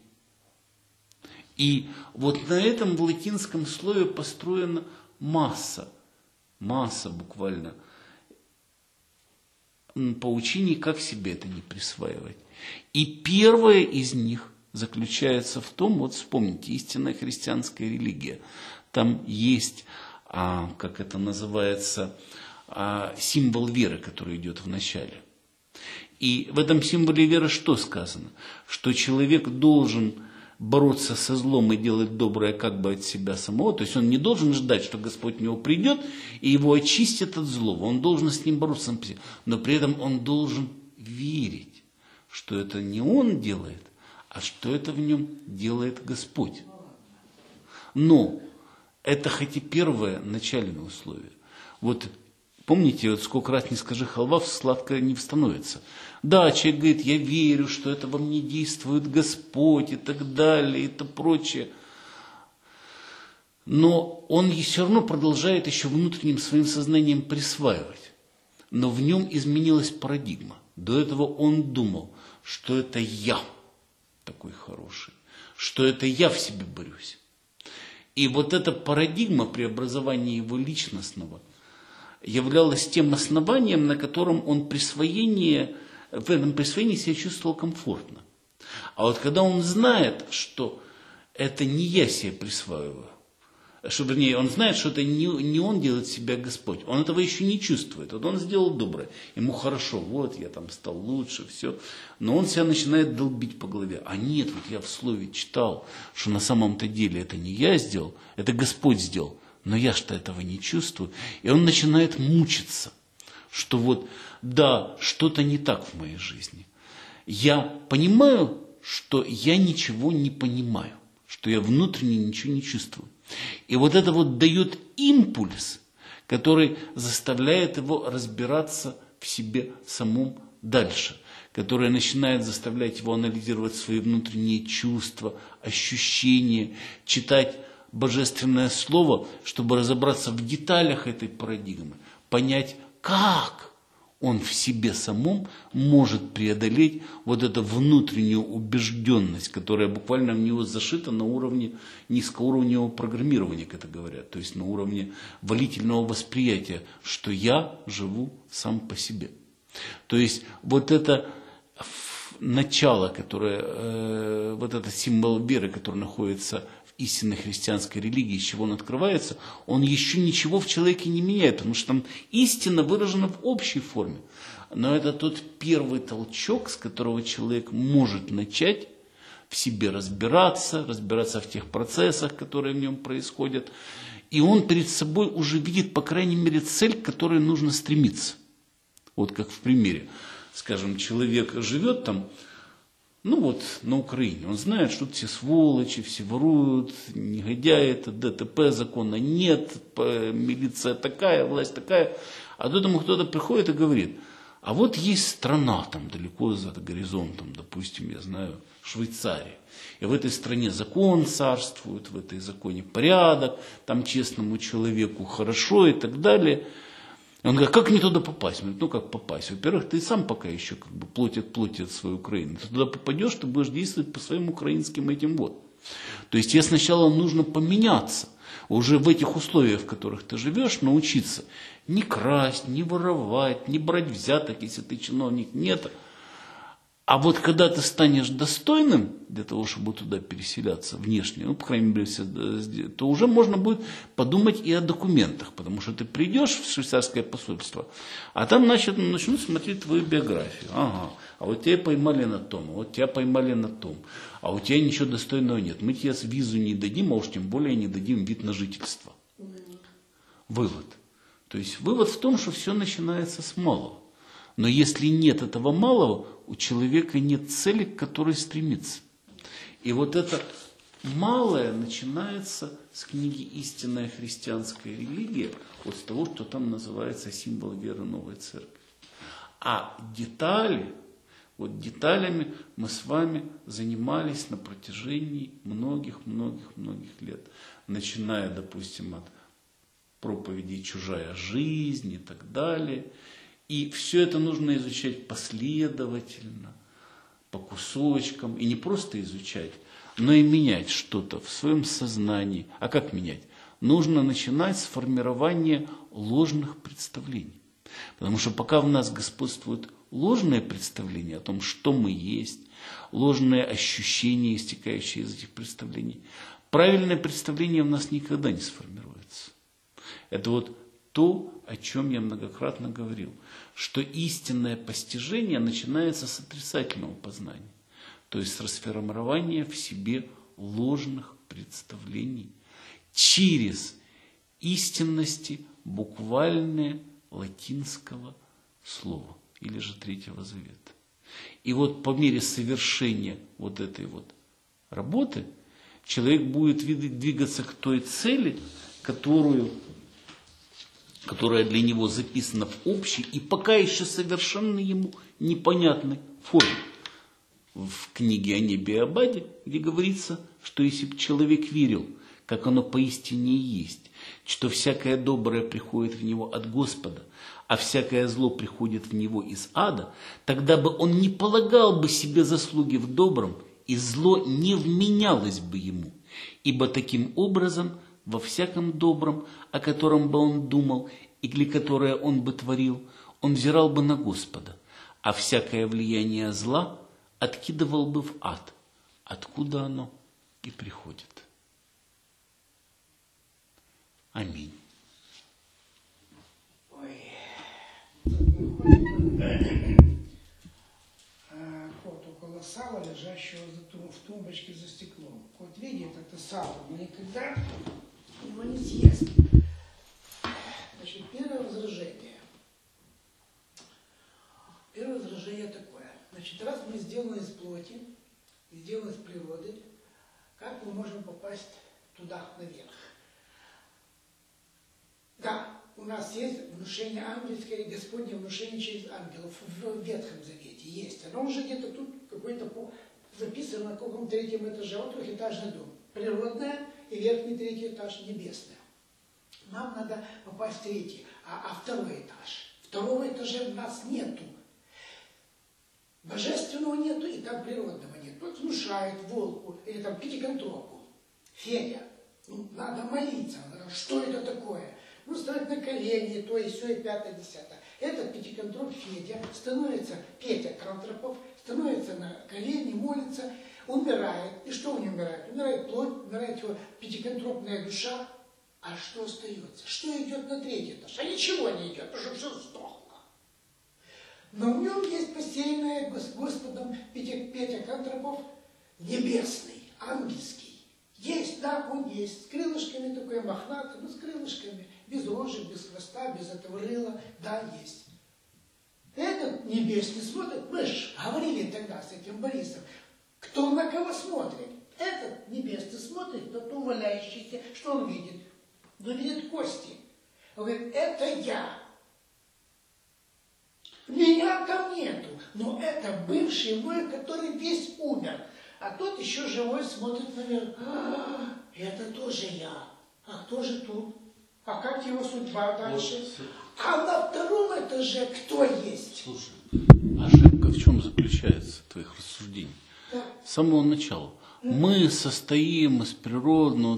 И вот на этом в латинском слове построена масса буквально поучений, как себе это не присваивать. И первое из них заключается в том, вот вспомните, истинная христианская религия. Там есть, как это называется, символ веры, который идет в начале. И в этом символе веры что сказано? Что человек должен бороться со злом и делать доброе как бы от себя самого. То есть он не должен ждать, что Господь в него придет и его очистит от злого. Он должен с ним бороться сам по себе. Но при этом он должен верить, что это не он делает, а что это в нем делает Господь. Но это хоть и первое начальное условие. Вот помните, вот сколько раз не скажи халва, сладко не становится. Да, человек говорит, я верю, что это во мне действует Господь и так далее, и то прочее. Но он все равно продолжает еще внутренним своим сознанием присваивать. Но в нем изменилась парадигма. До этого он думал, что это я такой хороший, что это я в себе борюсь. И вот эта парадигма преобразования его личностного являлась тем основанием, на котором он в этом присвоении себя чувствовал комфортно. А вот когда он знает, что это не я себе присваиваю, вернее, он знает, что это не он делает себя Господь, он этого еще не чувствует. Вот он сделал доброе, ему хорошо, вот я там стал лучше, все. Но он себя начинает долбить по голове. А нет, вот я в слове читал, что на самом-то деле это не я сделал, это Господь сделал. Но я что этого не чувствую. И он начинает мучиться, что вот, да, что-то не так в моей жизни. Я понимаю, что я ничего не понимаю, что я внутренне ничего не чувствую. И вот это вот дает импульс, который заставляет его разбираться в себе самом дальше, который начинает заставлять его анализировать свои внутренние чувства, ощущения, читать Божественное Слово, чтобы разобраться в деталях этой парадигмы, понять, как он в себе самом может преодолеть вот эту внутреннюю убежденность, которая буквально в него зашита на уровне низкоуровневого программирования, как это говорят, то есть на уровне волительного восприятия, что я живу сам по себе. То есть вот это начало, которое, вот этот символ веры, который находится истинной христианской религии, из чего он открывается, он еще ничего в человеке не меняет, потому что там истина выражена в общей форме. Но это тот первый толчок, с которого человек может начать в себе разбираться в тех процессах, которые в нем происходят. И он перед собой уже видит, по крайней мере, цель, к которой нужно стремиться. Вот как в примере. Скажем, человек живет там, ну вот на Украине, он знает, что тут все сволочи, все воруют, негодяи, это ДТП, закона нет, милиция такая, власть такая. А тут ему кто-то приходит и говорит, а вот есть страна там далеко за горизонтом, допустим, я знаю, Швейцария. И в этой стране закон царствует, в этой законе порядок, там честному человеку хорошо и так далее. И он говорит, как мне туда попасть? Он говорит, ну как попасть? Во-первых, ты сам пока еще как бы плоть от своей Украины. Ты туда попадешь, ты будешь действовать по своим украинским этим вот. То есть тебе сначала нужно поменяться. Уже в этих условиях, в которых ты живешь, научиться не красть, не воровать, не брать взяток, если ты чиновник, нет. А вот когда ты станешь достойным для того, чтобы туда переселяться внешне, ну, по крайней мере, то уже можно будет подумать и о документах, потому что ты придешь в швейцарское посольство, а там начнут смотреть твою биографию. Ага, а вот тебя поймали на том, а вот тебя поймали на том, а у тебя ничего достойного нет. Мы тебе визу не дадим, а уж тем более не дадим вид на жительство. Вывод. То есть вывод в том, что все начинается с малого. Но если нет этого малого, у человека нет цели, к которой стремиться. И вот это малое начинается с книги «Истинная христианская религия», вот с того, что там называется символ веры новой церкви. А детали, вот деталями мы с вами занимались на протяжении многих лет. Начиная, допустим, от проповедей «Чужая жизнь» и так далее. И все это нужно изучать последовательно, по кусочкам. И не просто изучать, но и менять что-то в своем сознании. А как менять? Нужно начинать с формирования ложных представлений. Потому что пока в нас господствуют ложные представления о том, что мы есть, ложные ощущения, истекающие из этих представлений, правильное представление в нас никогда не сформируется. Это вот то, о чем я многократно говорил, что истинное постижение начинается с отрицательного познания, то есть с расформирования в себе ложных представлений через истинности буквальные латинского слова или же Третьего Завета. И вот по мере совершения вот этой вот работы человек будет двигаться к той цели, которая для него записана в общей и пока еще совершенно ему непонятной форме. В книге о небе и об аде, где говорится, что если бы человек верил, как оно поистине и есть, что всякое доброе приходит в него от Господа, а всякое зло приходит в него из ада, тогда бы он не полагал бы себе заслуги в добром, и зло не вменялось бы ему, ибо таким образом во всяком добром, о котором бы он думал, или которое он бы творил, он взирал бы на Господа, а всякое влияние зла откидывал бы в ад, откуда оно и приходит. Аминь. Кот около сала, лежащего в тумбочке за стеклом. Кот видит это сало, но никогда его не съест. Значит, первое возражение. Первое возражение такое. Значит, раз мы сделаны из плоти, сделаны из природы, как мы можем попасть туда, наверх? Да, у нас есть внушение ангельское и Господне внушение через ангелов в Ветхом Завете есть. Оно уже где-то тут какой-то записано на каком-то третьем этаже, вот трехэтажный дом. Природное и верхний третий этаж небесное. Нам надо попасть в третий, а второй этаж. Второго этажа у нас нету. Божественного нету и там природного нет. Вот внушают волку или там пятиконтропу. Федя, надо молиться. Что это такое? Ставить на колени, то и все, и пятое, десятое. Этот пятиконтроп Федя становится, Петя Контропов, становится на колени, молится, умирает. И что у него умирает? Умирает плоть, умирает его пятиконтропная душа. А что остается? Что идет на третий этаж? А ничего не идет, потому что все сдохло. Но в нем есть посеянное Господом Петя Контропов небесный, ангельский. Есть, да, он есть, с крылышками такой мохнатый, ну с крылышками, без рожек, без хвоста, без этого рыла, да, есть. Этот небесный смотрит, мы же говорили тогда с этим Борисом, кто на кого смотрит. Этот небесный смотрит, тот умоляющийся, что он видит? Он видит кости. Он говорит, это я. Меня там нету, но это бывший мой, который весь умер. А тот еще живой смотрит наверх. Это тоже я. А кто же тут? А как его судьба дальше? А на втором этаже кто есть? Слушай, ошибка в чем заключается твоих рассуждений? Да. С самого начала. Мы состоим из природного,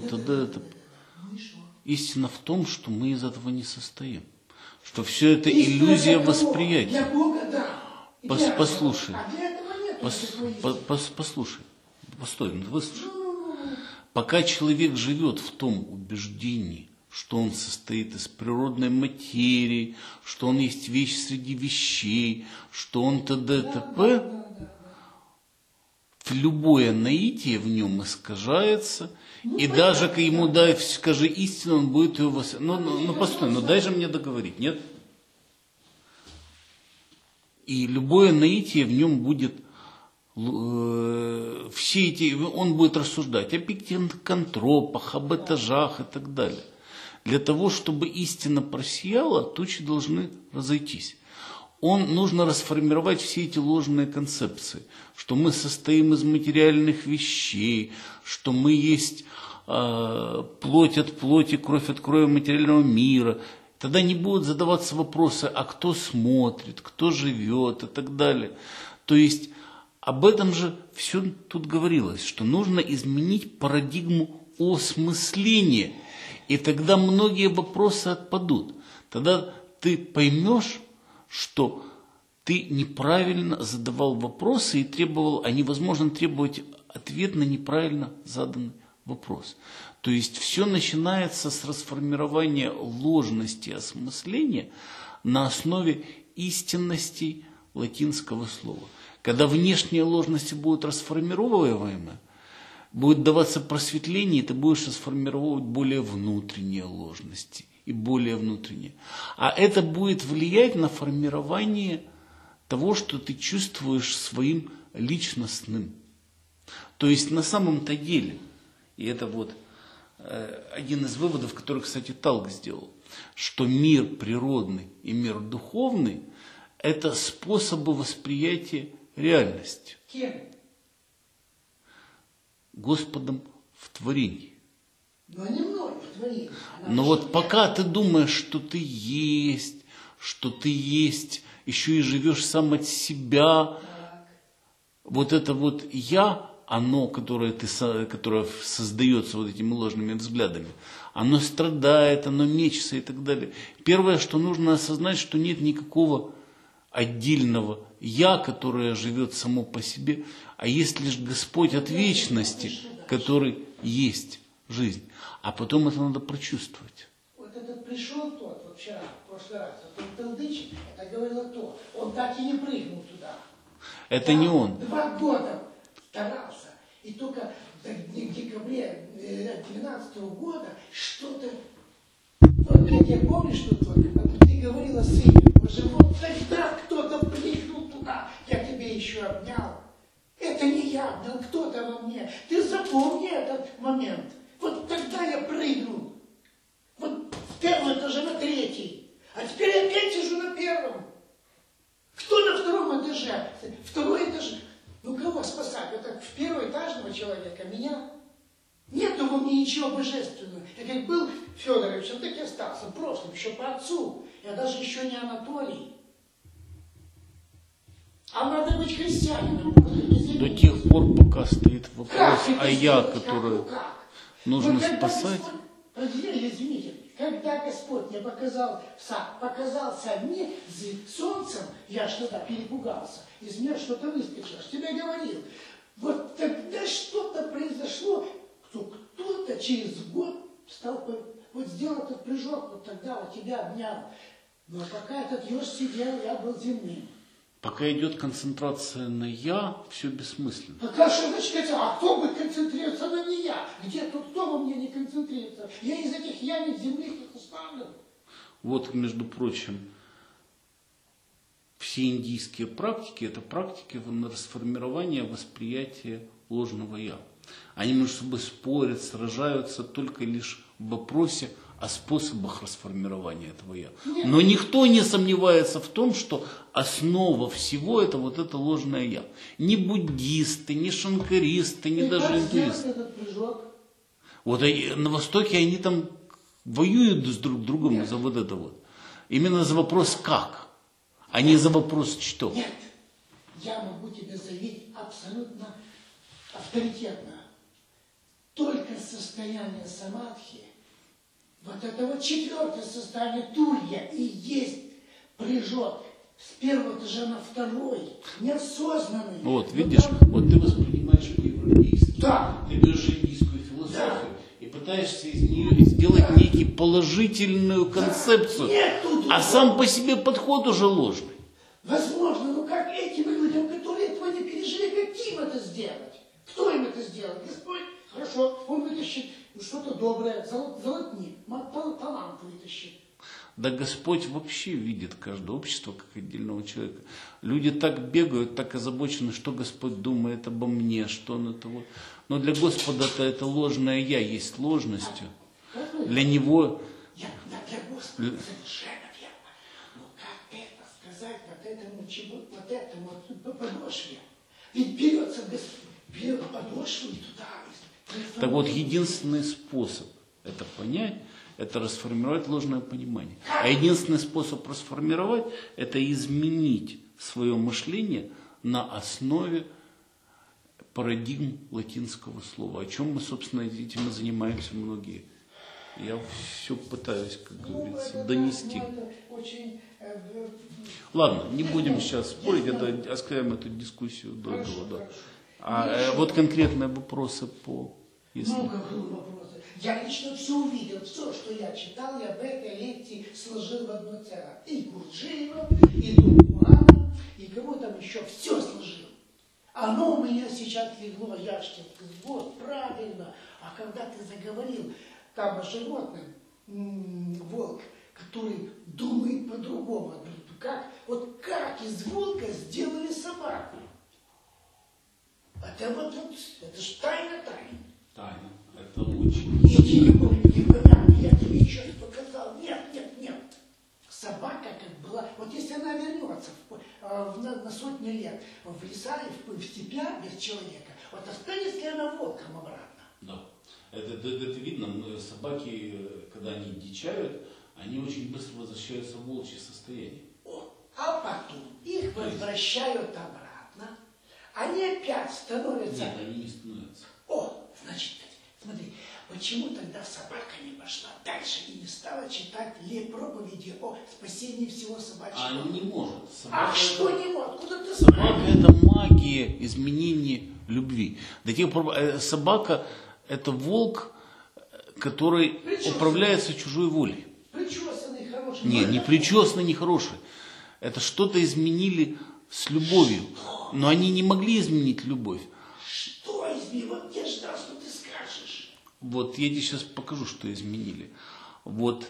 Истина в том, что мы из этого не состоим. Что все это иллюзия восприятия. Для Бога, да. Послушай. А для этого нет. Послушай. Постой, выслушай. Пока человек живет в том убеждении, что он состоит из природной материи, что он есть вещь среди вещей, что он т.д. т.п., любое наитие в нем искажается, и даже к ему дай, скажи истину, он будет его... Ну, постой, дай же мне договорить, нет? И любое наитие в нем будет... все эти... Он будет рассуждать о пикантропах, об этажах и так далее. Для того, чтобы истина просияла, тучи должны разойтись. Нужно расформировать все эти ложные концепции, что мы состоим из материальных вещей, что мы есть плоть от плоти, кровь от крови материального мира. Тогда не будут задаваться вопросы, а кто смотрит, кто живет и так далее. То есть об этом же все тут говорилось, что нужно изменить парадигму осмысления, и тогда многие вопросы отпадут. Тогда ты поймешь, что ты неправильно задавал вопросы и требовал, а невозможно требовать ответ на неправильно заданный вопрос. То есть все начинается с расформирования ложности осмысления на основе истинностей латинского слова. Когда внешние ложности будут расформировываемы, будет даваться просветление, и ты будешь расформировать более внутренние ложности. И более внутреннее. А это будет влиять на формирование того, что ты чувствуешь своим личностным. То есть на самом-то деле, и это вот один из выводов, который, кстати, Талк сделал, что мир природный и мир духовный – это способы восприятия реальности. Кем? Господом в творении. Но не мной в творении. Но вот пока ты думаешь, что ты есть, еще и живешь сам от себя, Так. вот это вот «я», оно, которое создается вот этими ложными взглядами, оно страдает, оно мечется и так далее. Первое, что нужно осознать, что нет никакого отдельного «я», которое живет само по себе, а есть лишь Господь от вечности, который есть жизнь. А потом это надо прочувствовать. Вот этот пришел тот, вот вчера, в прошлый раз, вот он Талдыч, это говорило то, он так и не прыгнул туда. Это не он. 2 года старался, и только в декабре 2012 года что-то, вот как я помню, что ты говорила сыну, уже вот тогда кто-то прыгнул туда, я тебе еще обнял. Это не я обнял, кто-то во мне. Ты запомни этот момент. Вот тогда я прыгнул. Вот в первом этаже на 3-й. А теперь опять сижу на 1-м. Кто на 2-м этаже? 2-й этаж. Ну кого спасать? Это в 1-этажного человека, меня? Нету во мне ничего божественного. Я как был Федоровичем, так и остался. Просто еще по отцу. Я даже еще не Анатолий. А надо быть христианином. До тех пор, пока стоит вопрос о «я», которое нужно спасать. Извините, когда Господь мне показался мне солнцем, я что-то перепугался, из меня что-то выскочило, что я говорил. Вот тогда что-то произошло, кто-то через год стал, вот сделал этот прыжок, вот тогда вот тебя обнял. Но пока этот еж сидел, я был земным. Пока идет концентрация на «я», все бессмысленно. Так а что значит это? А кто будет концентрироваться на не я? Где тут кто во мне не концентрируется? Я из этих янек земных их оставлю. Вот, между прочим, все индийские практики – это практики расформирования восприятия ложного «я». Они между собой спорят, сражаются только лишь в вопросе о способах расформирования этого «я». Но никто не сомневается в том, что основа всего – это вот это ложное «я». Ни буддисты, ни шанкаристы, ни даже индуисты. Этот прыжок? Вот на Востоке они там воюют с друг другом Нет. за вот это вот. Именно за вопрос «как», а не за вопрос «что». Нет, я могу тебе заявить абсолютно авторитетно. Только состояние самадхи, вот это вот четвертое состояние турья и есть прыжок с первого этажа на второй, неосознанный. Вот, видишь, вот ты воспринимаешь по-европейски, Да. ты берешь индийскую философию Да. и пытаешься из нее сделать некий положительную концепцию, Нету а сам по себе подход уже ложный. Возможно, но как этим людям, которые этого не пережили, как им это сделать? Кто им это сделал? Господь, хорошо, он вытащит что-то доброе, золотник, талант вытащит. Да Господь вообще видит каждое общество как отдельного человека. Люди так бегают, так озабочены, что Господь думает обо мне, что он это вот. Но для Господа-то это ложное «я» есть ложностью. Для Него... Для Господа совершенно верно. Но как это сказать вот этому чему, вот этому по подошве? Ведь берется подошву и туда. Так вот, единственный способ это понять, это расформировать ложное понимание. А единственный способ расформировать, это изменить свое мышление на основе парадигм латинского слова. О чем мы, собственно, этим и занимаемся многие. Я все пытаюсь, как говорится, донести. Ладно, не будем сейчас спорить, это оставим эту дискуссию до этого. Да. Вот конкретные вопросы по... Много было вопросов. Я лично все увидел, все, что я читал, я в этой лекции сложил в одно целое. И Гурджиева, и Дурмана, и кого там еще, все сложил. Оно у меня сейчас легло, я ж тебе сказал, вот, правильно. А когда ты заговорил там о животном, волк, который думает по-другому, вот как из волка сделали собаку? Это вот, это ж тайна тайна. Тайна. Это очень... Я тебе еще не показал. Нет. Собака как была... Вот если она вернется на сотни лет в леса и в степях без человека, вот останется ли она волком обратно? Да. Это видно. Собаки, когда они дичают, они очень быстро возвращаются в волчье состояние. А потом их возвращают обратно. Они опять становятся... Нет, они не становятся. Значит, смотри, почему тогда собака не пошла дальше и не стала читать проповеди о спасении всего собачьего? Она не может. Что не может? Куда ты собака это магия изменения любви. До тех пор собака это волк, который управляется чужой волей. Причесанный, хороший. Не причесанный, не хороший. Это что-то изменили с любовью. Но они не могли изменить любовь. Что изменили? Вот я ждал, что ты скажешь. Вот я тебе сейчас покажу, что изменили. Вот.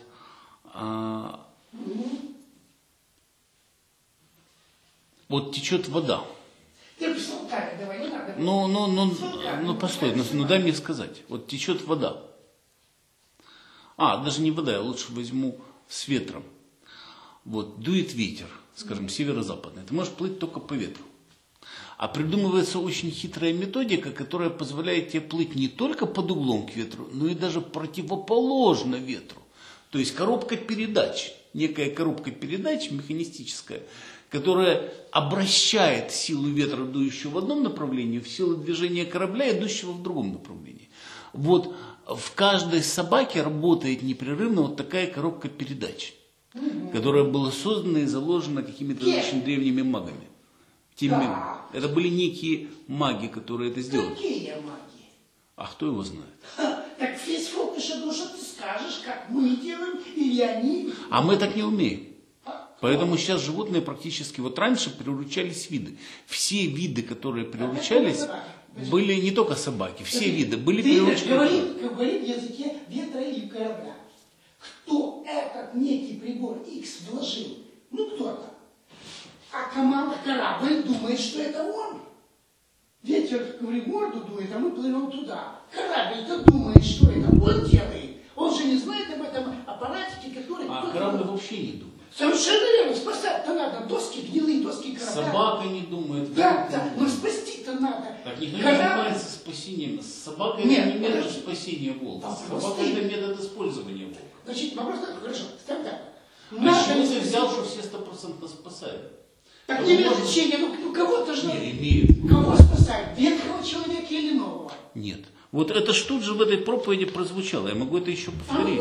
Вот течет вода. Ты псалтарь давай, не надо. Ну, постой, дай мне сказать. Вот течет вода. Даже не вода, я лучше возьму с ветром. Вот, дует ветер, скажем, северо-западный. Ты можешь плыть только по ветру. А придумывается очень хитрая методика, которая позволяет тебе плыть не только под углом к ветру, но и даже противоположно ветру. То есть коробка передач, некая коробка передач механистическая, которая обращает силу ветра, дующего в одном направлении, в силу движения корабля, идущего в другом направлении. Вот в каждой собаке работает непрерывно вот такая коробка передач, которая была создана и заложена какими-то очень древними магами. Да. Это были некие маги, которые это сделали. Какие маги? А кто его знает? Так физфок еще что ты скажешь, как мы делаем, или они... А мы так не умеем. Поэтому сейчас животные практически, вот раньше приручались виды. Все виды, которые приручались, были не только собаки, все виды были приручены. Говорит в языке ветра или корабля. Кто этот некий прибор X вложил? Ну кто-то. А команда корабль думает, что это он. Ветер, говорит, морду дует, а мы плывем туда. Корабль-то думает, что это он делает. Он же не знает об этом аппаратике, который... А корабль вообще не думает. Совершенно верно. Спасать-то надо доски, гнилые доски корабля. Собака не думает. Да, но спасти-то надо. Так никто не занимается спасением. Собака это не метод спасения волка. Собака это метод использования волка. Значит, вопрос такой, хорошо, ставь так. А чего ты взял, что все 100% спасают? Так не имеет значения, ну кого-то же... Не имеет. Кого спасать? Ветхого человека или нового? Нет. Вот это ж тут же в этой проповеди прозвучало. Я могу это еще повторить.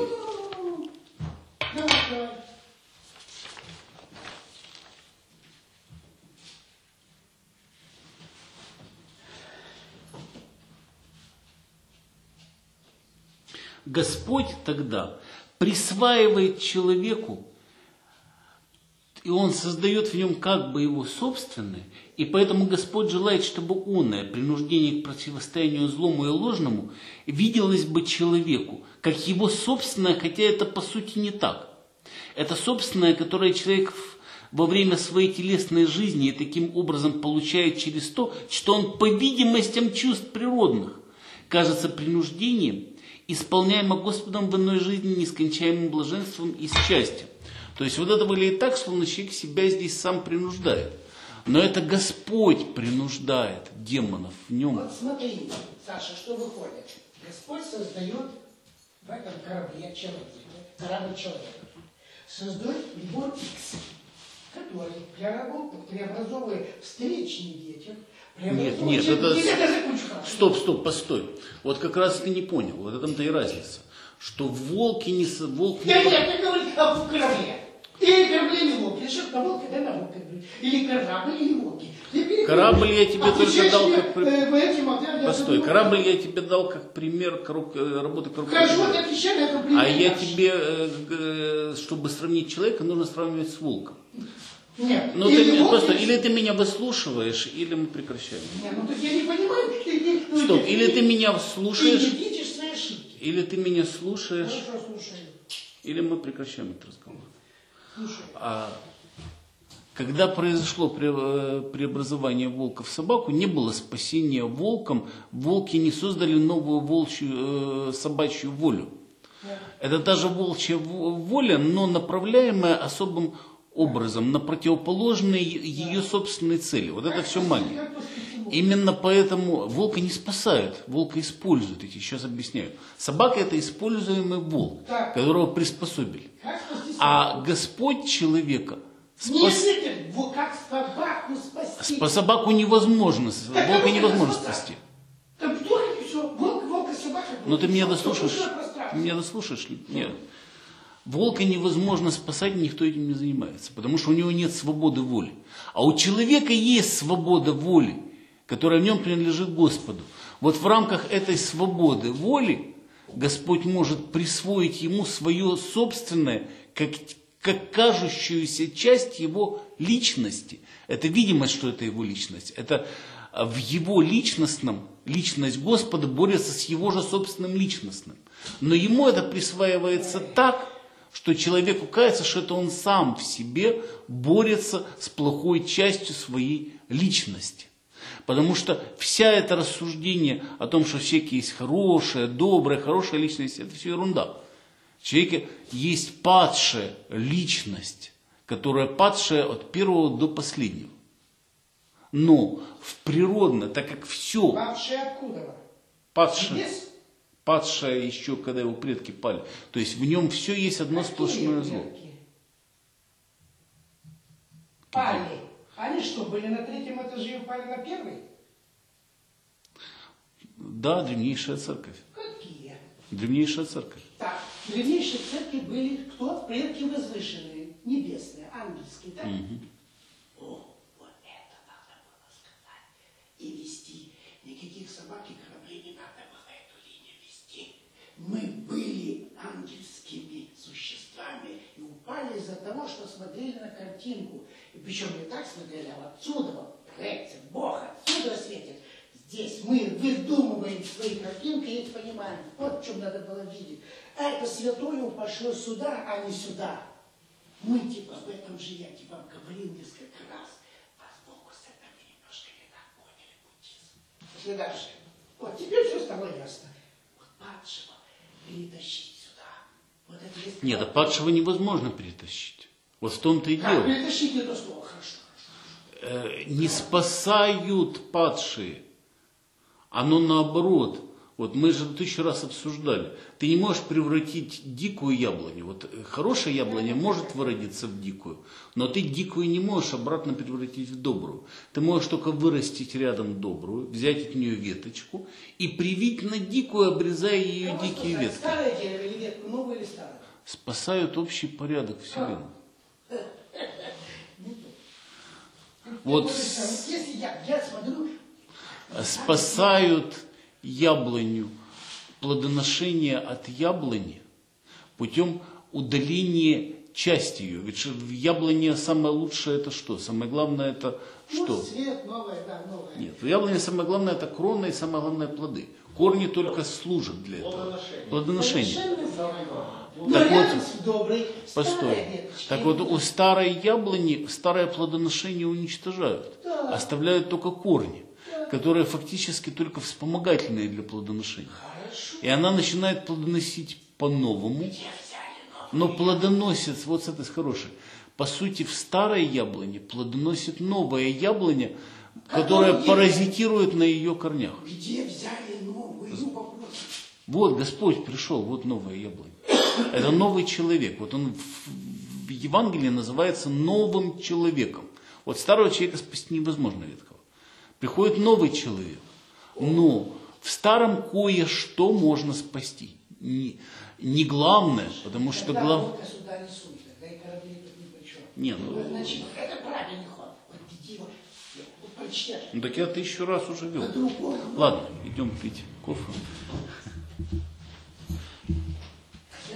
Давай. Господь тогда присваивает человеку, и Он создает в нем как бы его собственное, и поэтому Господь желает, чтобы оное принуждение к противостоянию злому и ложному виделось бы человеку, как его собственное, хотя это по сути не так. Это собственное, которое человек во время своей телесной жизни и таким образом получает через то, что он по видимостям чувств природных кажется принуждением, исполняемо Господом в иной жизни нескончаемым блаженством и счастьем. То есть вот это выглядит так, словно человек себя здесь сам принуждает. Но это Господь принуждает демонов в нем. Вот смотри, Саша, что выходит. Господь создает в этом корабле человека, корабль человека, создает прибор X, который преобразовывает встречный ветер. Нет, это... Стоп, постой. Вот как раз ты не понял, вот в этом-то и разница. Что волки не... Волк не... Нет, ты говоришь о корабле. Или корабле, или волки. Решил на волка, да на волка. Или корабль, или волки. Корабль я тебе только дал как... Постой, корабль я тебе дал как пример работы корабля. Хорошо, ты отвечай на это пример. А я тебе, чтобы сравнить человека, нужно сравнивать с волком. Нет. Ну, или ты меня выслушиваешь, или мы прекращаем. Нет, ну так я не понимаю. Стоп, или ты меня слушаешь, ты видишь свои ошибки. Или ты меня слушаешь, Хорошо, слушаю. или мы прекращаем этот разговор. Слушаю. Когда произошло преобразование волка в собаку, не было спасения волком. Волки не создали новую волчью, собачью волю. Да. Это даже волчья воля, но направляемая особым образом на противоположные ее собственной цели. Вот это все магия. Именно поэтому волка не спасают, волка используют. Я сейчас объясняю. Собака это используемый волк, которого приспособили. А Господь человека как собаку спасти? Собаку невозможно, волка невозможно спасти. Волк и собака. Но ты меня дослушаешь? Ты меня дослушаешь? Нет. Волка невозможно спасать, никто этим не занимается, потому что у него нет свободы воли. А у человека есть свобода воли, которая в нем принадлежит Господу. Вот в рамках этой свободы воли Господь может присвоить ему свое собственное, как кажущуюся часть его личности. Это видимость, что это его личность. Это в его личностном, личность Господа борется с его же собственным личностным. Но ему это присваивается так, что человеку кажется, что это он сам в себе борется с плохой частью своей личности. Потому что вся это рассуждение о том, что в человеке есть хорошая, добрая, хорошая личность, это все ерунда. В человеке есть падшая личность, которая падшая от первого до последнего. Но в природно, так как все... Падшая откуда? Падшая еще, когда его предки пали. То есть в нем все есть одно сплошное зло. Пали. Они что, были на третьем этаже и упали на первый? Да, древнейшая церковь. Какие? Древнейшая церковь. Так, в древнейшей церкви были кто? Предки возвышенные, небесные, ангельские, да? О, вот это надо было сказать. И вести. Никаких собак и кораблей не надо было эту линию вести. Мы были ангельскими существами и упали из-за того, что смотрели на картинку. И причем не так смотрели, а отсюда, вот, проекция, Бог отсюда светит. Здесь мы выдумываем свои картинки и их понимаем. Вот в чем надо было видеть. Это святое пошло сюда, а не сюда. Мы типа об этом же, я тебе вам говорил несколько раз. Вас Богу с этого немножко не так поняли буддизм. Пошли дальше. Вот теперь все с тобой ясно. Вот падшего перетащить сюда. Вот это есть... Нет, а падшего невозможно перетащить. Вот в том-то и дело. Перетащить это слово, хорошо. Не спасают падшие. Оно наоборот. Вот мы же 1000 раз обсуждали. Ты не можешь превратить дикую яблоню. Вот хорошая яблоня может выродиться в дикую, но ты дикую не можешь обратно превратить в добрую. Ты можешь только вырастить рядом добрую, взять от нее веточку и привить на дикую, обрезая ее дикие ветки. Старое дерево или ветку, новое или старое? Спасают общий порядок Вселенной. Вот если я смотрю... Спасают яблоню, плодоношение от яблони путем удаления части ее. Ведь в яблоне самое лучшее это что? Самое главное это что? Ну, цвет, новое, да, новое. Нет, в яблоне самое главное это крона и самое главное плоды. Корни только служат для этого. Плодоношение. Так вот, постой. Так вот, у старой яблони старое плодоношение уничтожают. Да. Оставляют только корни, которые фактически только вспомогательные для плодоношения. Хорошо. И она начинает плодоносить по-новому, но плодоносит, вот с этой хорошей, по сути, в старой яблоне плодоносит новая яблоня, которая паразитирует на ее корнях. Где взяли новую? Ну, попробуй. Вот Господь пришел, вот новая яблоня. Это новый человек. Вот он в Евангелии называется новым человеком. Вот старого человека спасти невозможно ветхого. Приходит новый человек. Но в старом кое-что можно спасти. Не главное, потому что главное... сюда не сунь, тогда и корабли тут ни при чем. Не, ну... Значит, это правильный ход. Вот иди вот прочтешь. Ну так я 1000 раз уже вел. По-другому. Ладно, идем пить кофе.